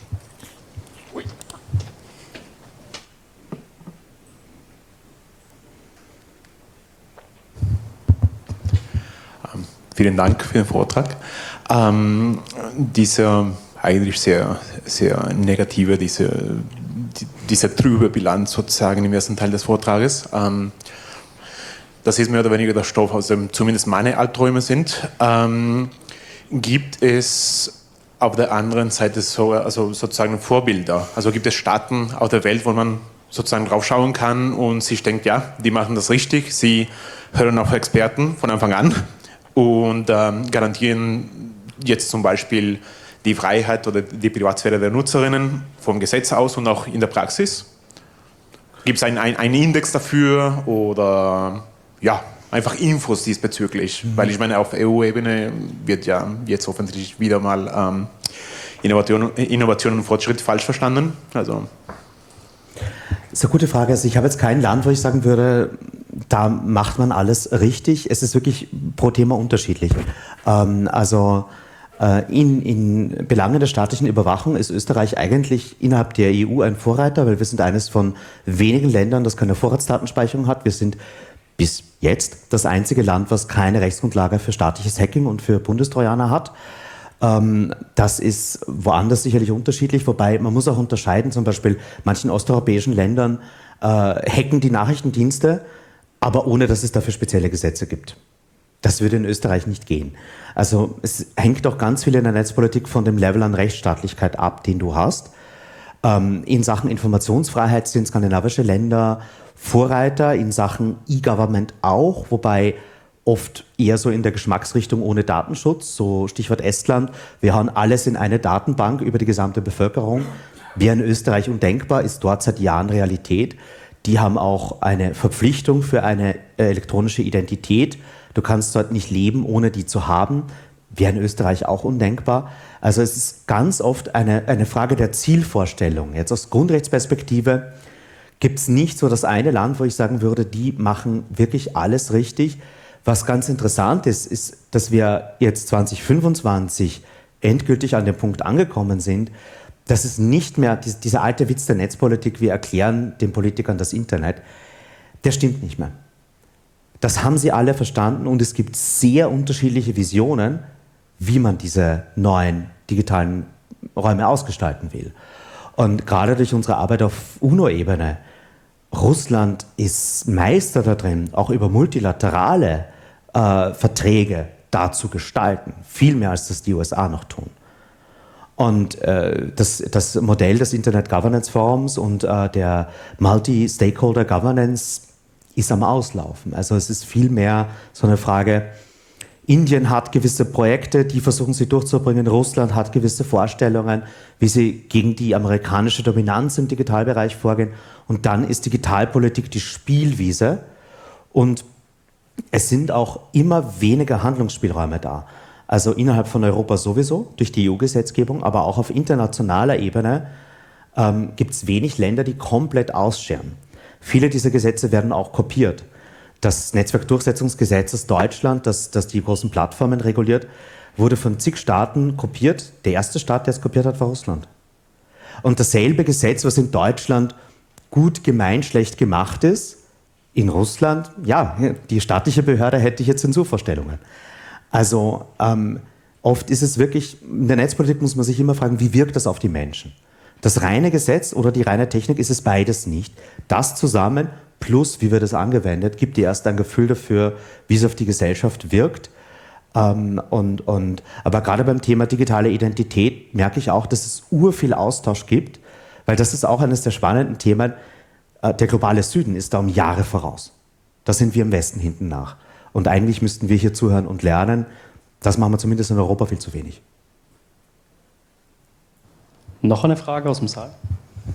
Ähm, vielen Dank für den Vortrag. Ähm, dieser eigentlich sehr, sehr negative, diese, die, diese trübe Bilanz sozusagen im ersten Teil des Vortrages. Ähm, Das ist mehr oder weniger der Stoff, aus dem zumindest meine Albträume sind. Ähm, gibt es auf der anderen Seite so, also sozusagen Vorbilder? Also gibt es Staaten auf der Welt, wo man sozusagen drauf schauen kann und sich denkt, ja, die machen das richtig, sie hören auf Experten von Anfang an und ähm, garantieren jetzt zum Beispiel die Freiheit oder die Privatsphäre der Nutzerinnen vom Gesetz aus und auch in der Praxis? Gibt es einen ein Index dafür oder... Ja, einfach Infos diesbezüglich, mhm. weil ich meine, auf E U-Ebene wird ja jetzt offensichtlich wieder mal ähm, Innovation, Innovation und Fortschritt falsch verstanden. Also. Das ist eine gute Frage. Also ich habe jetzt kein Land, wo ich sagen würde, da macht man alles richtig. Es ist wirklich pro Thema unterschiedlich. Ähm, also äh, in, in Belangen der staatlichen Überwachung ist Österreich eigentlich innerhalb der E U ein Vorreiter, weil wir sind eines von wenigen Ländern, das keine Vorratsdatenspeicherung hat. Wir sind bis jetzt das einzige Land, was keine Rechtsgrundlage für staatliches Hacking und für Bundestrojaner hat. Das ist woanders sicherlich unterschiedlich, wobei man muss auch unterscheiden, zum Beispiel manchen osteuropäischen Ländern äh, hacken die Nachrichtendienste, aber ohne, dass es dafür spezielle Gesetze gibt. Das würde in Österreich nicht gehen. Also es hängt auch ganz viel in der Netzpolitik von dem Level an Rechtsstaatlichkeit ab, den du hast. Ähm, in Sachen Informationsfreiheit sind skandinavische Länder Vorreiter, in Sachen E-Government auch, wobei oft eher so in der Geschmacksrichtung ohne Datenschutz, so Stichwort Estland. Wir hauen alles in eine Datenbank über die gesamte Bevölkerung. Wäre in Österreich undenkbar, ist dort seit Jahren Realität. Die haben auch eine Verpflichtung für eine elektronische Identität. Du kannst dort nicht leben, ohne die zu haben. Wäre in Österreich auch undenkbar. Also es ist ganz oft eine, eine Frage der Zielvorstellung. Jetzt aus Grundrechtsperspektive gibt es nicht so das eine Land, wo ich sagen würde, die machen wirklich alles richtig. Was ganz interessant ist, ist, dass wir jetzt zwanzig fünfundzwanzig endgültig an dem Punkt angekommen sind, dass es nicht mehr, dieser alte Witz der Netzpolitik, wir erklären den Politikern das Internet, der stimmt nicht mehr. Das haben sie alle verstanden und es gibt sehr unterschiedliche Visionen, wie man diese neuen digitalen Räume ausgestalten will. Und gerade durch unsere Arbeit auf UNO-Ebene, Russland ist Meister da drin, auch über multilaterale äh, Verträge da zu gestalten. Viel mehr, als das die U S A noch tun. Und äh, das, das Modell des Internet Governance Forums und äh, der Multi-Stakeholder Governance ist am Auslaufen. Also es ist viel mehr so eine Frage, Indien hat gewisse Projekte, die versuchen sie durchzubringen. Russland hat gewisse Vorstellungen, wie sie gegen die amerikanische Dominanz im Digitalbereich vorgehen. Und dann ist Digitalpolitik die Spielwiese. Und es sind auch immer weniger Handlungsspielräume da. Also innerhalb von Europa sowieso, durch die E U-Gesetzgebung, aber auch auf internationaler Ebene ähm, gibt es wenig Länder, die komplett ausscheren. Viele dieser Gesetze werden auch kopiert. Das Netzwerkdurchsetzungsgesetz aus Deutschland, das, das die großen Plattformen reguliert, wurde von zig Staaten kopiert. Der erste Staat, der es kopiert hat, war Russland. Und dasselbe Gesetz, was in Deutschland gut gemeint, schlecht gemacht ist, in Russland, ja, die staatliche Behörde hätte ich jetzt Zensurvorstellungen. Also ähm, oft ist es wirklich, in der Netzpolitik muss man sich immer fragen, wie wirkt das auf die Menschen? Das reine Gesetz oder die reine Technik ist es beides nicht. Das zusammen plus, wie wird es angewendet, gibt dir erst ein Gefühl dafür, wie es auf die Gesellschaft wirkt. Ähm, und, und, aber gerade beim Thema digitale Identität merke ich auch, dass es urviel Austausch gibt, weil das ist auch eines der spannenden Themen. Äh, der globale Süden ist da um Jahre voraus. Da sind wir im Westen hinten nach. Und eigentlich müssten wir hier zuhören und lernen. Das machen wir zumindest in Europa viel zu wenig. Noch eine Frage aus dem Saal?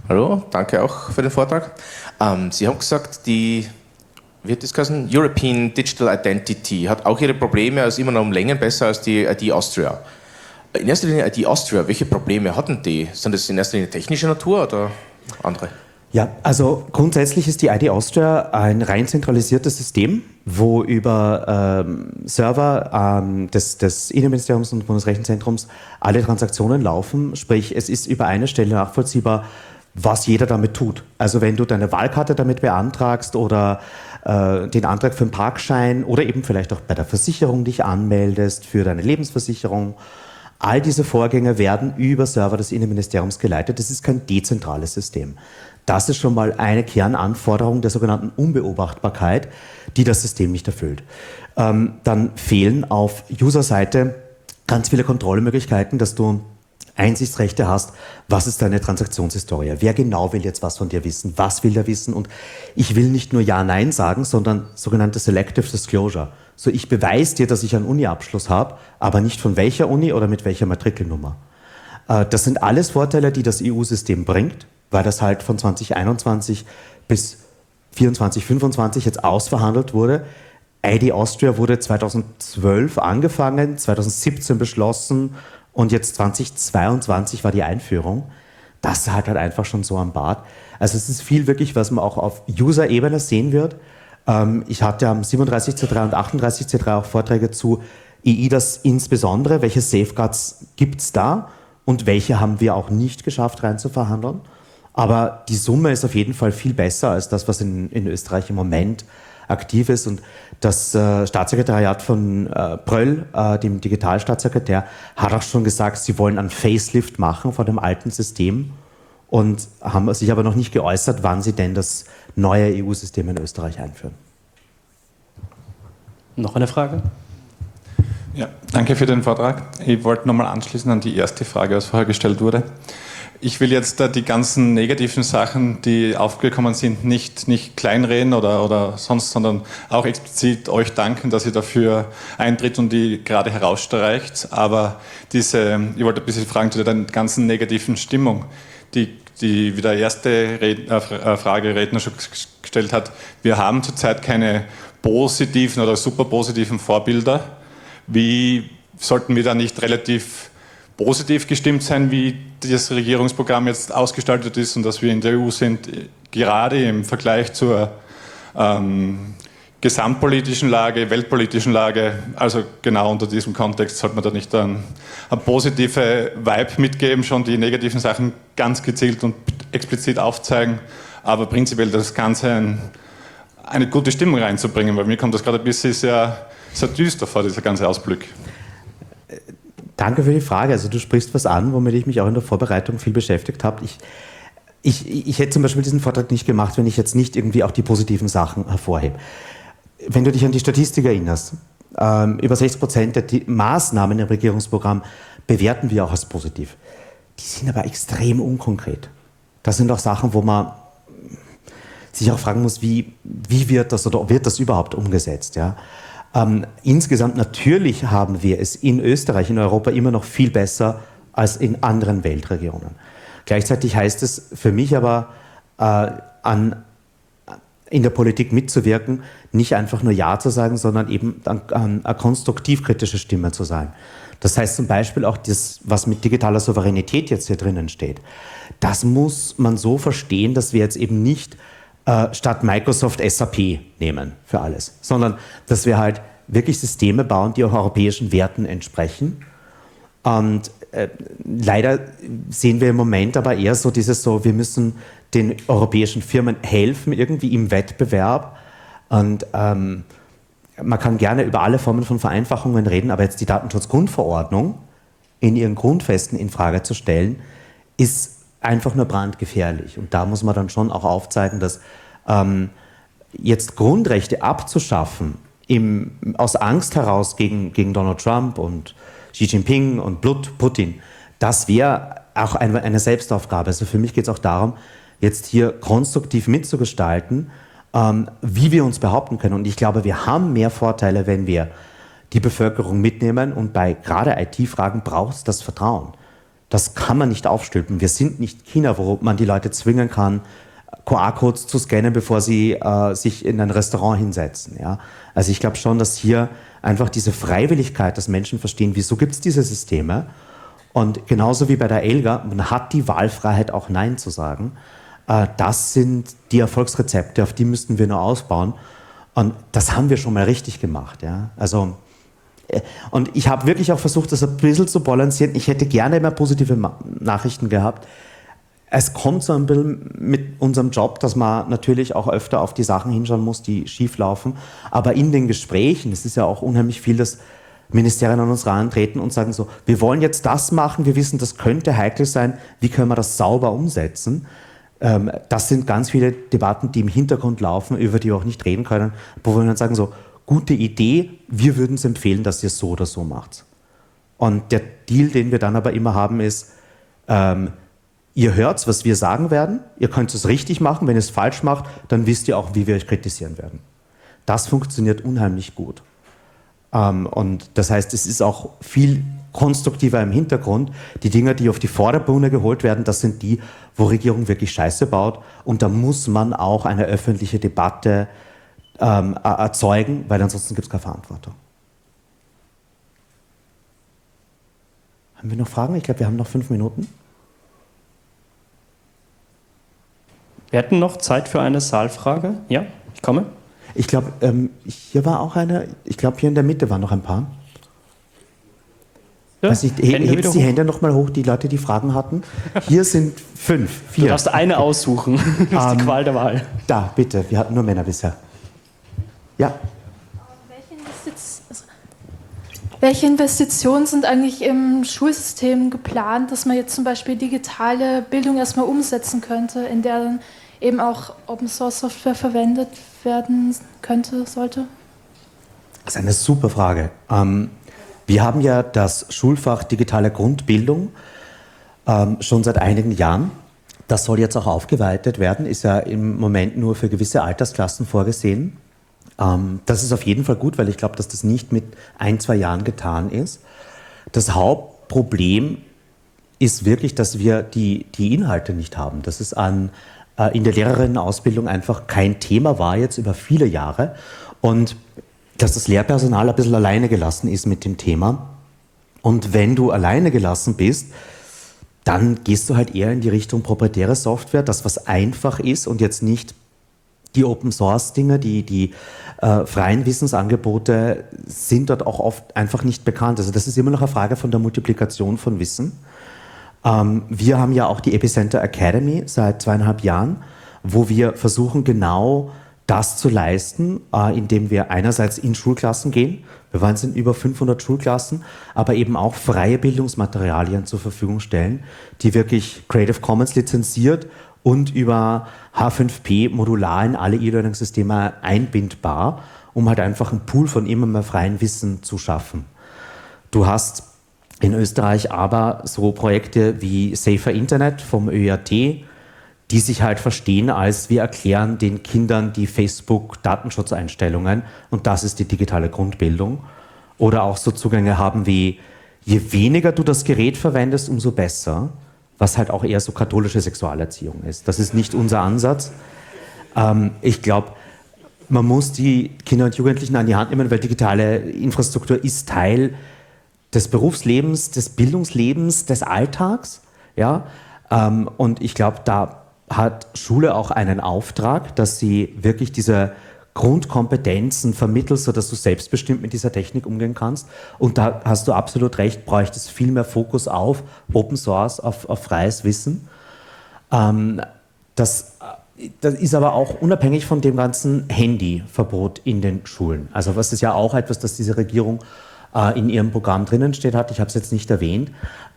Hallo, danke auch für den Vortrag. Ähm, Sie haben gesagt, die wird das heißen, European Digital Identity hat auch ihre Probleme, ist immer noch um Längen besser als die I D Austria. In erster Linie I D Austria, welche Probleme hatten die? Sind das in erster Linie technischer Natur oder andere? Ja, also grundsätzlich ist die I D Austria ein rein zentralisiertes System, wo über ähm, Server ähm, des, des Innenministeriums und Bundesrechenzentrums alle Transaktionen laufen. Sprich, es ist über eine Stelle nachvollziehbar, was jeder damit tut. Also wenn du deine Wahlkarte damit beantragst oder äh, den Antrag für einen Parkschein oder eben vielleicht auch bei der Versicherung dich anmeldest für deine Lebensversicherung, all diese Vorgänge werden über Server des Innenministeriums geleitet. Das ist kein dezentrales System. Das ist schon mal eine Kernanforderung der sogenannten Unbeobachtbarkeit, die das System nicht erfüllt. Ähm, dann fehlen auf User-Seite ganz viele Kontrollmöglichkeiten, dass du Einsichtsrechte hast, was ist deine Transaktionshistorie, wer genau will jetzt was von dir wissen, was will er wissen, und ich will nicht nur Ja, Nein sagen, sondern sogenannte Selective Disclosure. So, ich beweise dir, dass ich einen Uni-Abschluss habe, aber nicht von welcher Uni oder mit welcher Matrikelnummer. Äh, das sind alles Vorteile, die das E U-System bringt, weil das halt von zwanzig einundzwanzig bis vierundzwanzig, fünfundzwanzig jetzt ausverhandelt wurde. I D Austria wurde zweitausendzwölf angefangen, zweitausendsiebzehn beschlossen und jetzt zweitausendzweiundzwanzig war die Einführung. Das hat halt einfach schon so am Bart. Also es ist viel wirklich, was man auch auf User-Ebene sehen wird. Ähm, ich hatte am siebenunddreißig C drei und achtunddreißig C drei auch Vorträge zu E I D A S insbesondere. Welche Safeguards gibt es da und welche haben wir auch nicht geschafft reinzuverhandeln? Aber die Summe ist auf jeden Fall viel besser als das, was in, in Österreich im Moment aktiv ist. Und das äh, Staatssekretariat von äh, Pröll, äh, dem Digitalstaatssekretär, hat auch schon gesagt, sie wollen einen Facelift machen von dem alten System und haben sich aber noch nicht geäußert, wann sie denn das neue E U-System in Österreich einführen. Noch eine Frage? Ja, danke für den Vortrag. Ich wollte nochmal anschließen an die erste Frage, was vorher gestellt wurde. Ich will jetzt da die ganzen negativen Sachen, die aufgekommen sind, nicht, nicht kleinreden oder, oder sonst, sondern auch explizit euch danken, dass ihr dafür eintritt und die gerade herausstreicht. Aber diese, ich wollte ein bisschen fragen zu der ganzen negativen Stimmung, die, die wie der erste Red, äh, Frageredner schon gestellt hat. Wir haben zurzeit keine positiven oder super positiven Vorbilder. Wie sollten wir da nicht relativ positiv gestimmt sein, wie das Regierungsprogramm jetzt ausgestaltet ist und dass wir in der E U sind, gerade im Vergleich zur ähm, gesamtpolitischen Lage, weltpolitischen Lage, also genau unter diesem Kontext sollte man da nicht einen, eine positive Vibe mitgeben, schon die negativen Sachen ganz gezielt und explizit aufzeigen, aber prinzipiell das Ganze ein, eine gute Stimmung reinzubringen, weil mir kommt das gerade ein bisschen sehr, sehr düster vor, dieser ganze Ausblick. Danke für die Frage. Also du sprichst was an, womit ich mich auch in der Vorbereitung viel beschäftigt habe. Ich, ich, ich hätte zum Beispiel diesen Vortrag nicht gemacht, wenn ich jetzt nicht irgendwie auch die positiven Sachen hervorhebe. Wenn du dich an die Statistik erinnerst, ähm, über sechzig Prozent der Maßnahmen im Regierungsprogramm bewerten wir auch als positiv. Die sind aber extrem unkonkret. Das sind auch Sachen, wo man sich auch fragen muss, wie, wie wird das oder wird das überhaupt umgesetzt, ja? Ähm, insgesamt natürlich haben wir es in Österreich, in Europa immer noch viel besser als in anderen Weltregionen. Gleichzeitig heißt es für mich aber, äh, an, in der Politik mitzuwirken, nicht einfach nur Ja zu sagen, sondern eben an, an eine konstruktiv-kritische Stimme zu sein. Das heißt zum Beispiel auch das, was mit digitaler Souveränität jetzt hier drinnen steht. Das muss man so verstehen, dass wir jetzt eben nicht statt Microsoft S A P nehmen für alles, sondern dass wir halt wirklich Systeme bauen, die auch europäischen Werten entsprechen. Und äh, leider sehen wir im Moment aber eher so dieses so, wir müssen den europäischen Firmen helfen, irgendwie im Wettbewerb. Und ähm, man kann gerne über alle Formen von Vereinfachungen reden, aber jetzt die Datenschutzgrundverordnung in ihren Grundfesten in Frage zu stellen, ist einfach nur brandgefährlich. Und da muss man dann schon auch aufzeigen, dass ähm, jetzt Grundrechte abzuschaffen, im, aus Angst heraus gegen, gegen Donald Trump und Xi Jinping und Blut, Putin, das wäre auch eine, eine Selbstaufgabe. Also für mich geht es auch darum, jetzt hier konstruktiv mitzugestalten, ähm, wie wir uns behaupten können. Und ich glaube, wir haben mehr Vorteile, wenn wir die Bevölkerung mitnehmen. Und bei gerade I T-Fragen braucht es das Vertrauen. Das kann man nicht aufstülpen. Wir sind nicht China, wo man die Leute zwingen kann, Q R-Codes zu scannen, bevor sie äh, sich in ein Restaurant hinsetzen. Ja? Also ich glaube schon, dass hier einfach diese Freiwilligkeit, dass Menschen verstehen, wieso gibt es diese Systeme. Und genauso wie bei der ELGA, man hat die Wahlfreiheit, auch Nein zu sagen. Äh, das sind die Erfolgsrezepte, auf die müssten wir nur ausbauen. Und das haben wir schon mal richtig gemacht. Ja? Also, äh, und ich habe wirklich auch versucht, das ein bisschen zu balancieren. Ich hätte gerne mehr positive Ma- Nachrichten gehabt. Es kommt so ein bisschen mit unserem Job, dass man natürlich auch öfter auf die Sachen hinschauen muss, die schief laufen. Aber in den Gesprächen, es ist ja auch unheimlich viel, dass Ministerien an uns herantreten und sagen so, wir wollen jetzt das machen, wir wissen, das könnte heikel sein, wie können wir das sauber umsetzen? Ähm, das sind ganz viele Debatten, die im Hintergrund laufen, über die wir auch nicht reden können, wo wir dann sagen so, gute Idee, wir würden es empfehlen, dass ihr es so oder so macht. Und der Deal, den wir dann aber immer haben, ist, ähm, ihr hört, was wir sagen werden, ihr könnt es richtig machen, wenn ihr es falsch macht, dann wisst ihr auch, wie wir euch kritisieren werden. Das funktioniert unheimlich gut. Ähm, und das heißt, es ist auch viel konstruktiver im Hintergrund. Die Dinge, die auf die Vorderbühne geholt werden, das sind die, wo Regierung wirklich Scheiße baut. Und da muss man auch eine öffentliche Debatte ähm, erzeugen, weil ansonsten gibt es keine Verantwortung. Haben wir noch Fragen? Ich glaube, wir haben noch fünf Minuten. Wir hätten noch Zeit für eine Saalfrage. Ja, ich komme. Ich glaube, ähm, hier war auch eine, ich glaube, hier in der Mitte waren noch ein paar. Ja, Weiß nicht, he, hebt die Hände nochmal hoch, die Leute, die Fragen hatten. Hier sind fünf, vier. Du darfst eine aussuchen. Das ist die Ähm, Qual der Wahl. Da, bitte, wir hatten nur Männer bisher. Ja. Welche, Investiz also, welche Investitionen sind eigentlich im Schulsystem geplant, dass man jetzt zum Beispiel digitale Bildung erstmal umsetzen könnte, in der dann eben auch Open-Source-Software verwendet werden könnte, sollte? Das ist eine super Frage. Ähm, wir haben ja das Schulfach Digitale Grundbildung ähm, schon seit einigen Jahren. Das soll jetzt auch aufgeweitet werden, ist ja im Moment nur für gewisse Altersklassen vorgesehen. Ähm, das ist auf jeden Fall gut, weil ich glaube, dass das nicht mit ein, zwei Jahren getan ist. Das Hauptproblem ist wirklich, dass wir die, die Inhalte nicht haben. Das ist an in der Lehrerinnenausbildung einfach kein Thema war jetzt über viele Jahre und dass das Lehrpersonal ein bisschen alleine gelassen ist mit dem Thema. Und wenn du alleine gelassen bist, dann gehst du halt eher in die Richtung proprietäre Software, das was einfach ist und jetzt nicht die Open-Source-Dinge, die, die äh, freien Wissensangebote sind dort auch oft einfach nicht bekannt. Also das ist immer noch eine Frage von der Multiplikation von Wissen. Ähm, wir haben ja auch die Epicenter Academy seit zweieinhalb Jahren, wo wir versuchen, genau das zu leisten, äh, indem wir einerseits in Schulklassen gehen. Wir waren in über fünfhundert Schulklassen, aber eben auch freie Bildungsmaterialien zur Verfügung stellen, die wirklich Creative Commons lizenziert und über H fünf P modular in alle E-Learning-Systeme einbindbar, um halt einfach einen Pool von immer mehr freiem Wissen zu schaffen. Du hast in Österreich aber so Projekte wie Safer Internet vom Ö I A T, die sich halt verstehen als, wir erklären den Kindern die Facebook-Datenschutzeinstellungen und das ist die digitale Grundbildung. Oder auch so Zugänge haben wie, je weniger du das Gerät verwendest, umso besser, was halt auch eher so katholische Sexualerziehung ist. Das ist nicht unser Ansatz. Ähm, ich glaube, man muss die Kinder und Jugendlichen an die Hand nehmen, weil digitale Infrastruktur ist Teil des Berufslebens, des Bildungslebens, des Alltags. Ja? Ähm, und ich glaube, da hat Schule auch einen Auftrag, dass sie wirklich diese Grundkompetenzen vermittelt, sodass du selbstbestimmt mit dieser Technik umgehen kannst. Und da hast du absolut recht, bräuchte es viel mehr Fokus auf Open Source, auf, auf freies Wissen. Ähm, das, das ist aber auch unabhängig von dem ganzen Handyverbot in den Schulen. Also was ist ja auch etwas, das diese Regierung in ihrem Programm drinnen steht hat, ich habe es jetzt nicht erwähnt,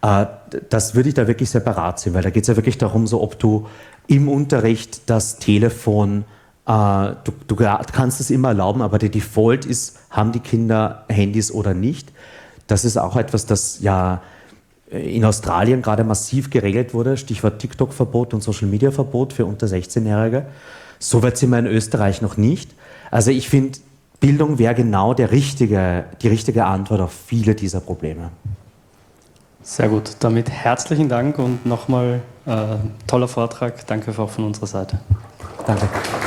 das würde ich da wirklich separat sehen, weil da geht es ja wirklich darum, so ob du im Unterricht das Telefon, du, du kannst es immer erlauben, aber der Default ist, haben die Kinder Handys oder nicht. Das ist auch etwas, das ja in Australien gerade massiv geregelt wurde, Stichwort TikTok-Verbot und Social-Media-Verbot für unter sechzehnjährige. So weit sind wir in Österreich noch nicht. Also ich finde, Bildung wäre genau der richtige, die richtige Antwort auf viele dieser Probleme. Sehr gut. Damit herzlichen Dank und nochmal äh, toller Vortrag. Danke auch von unserer Seite. Danke.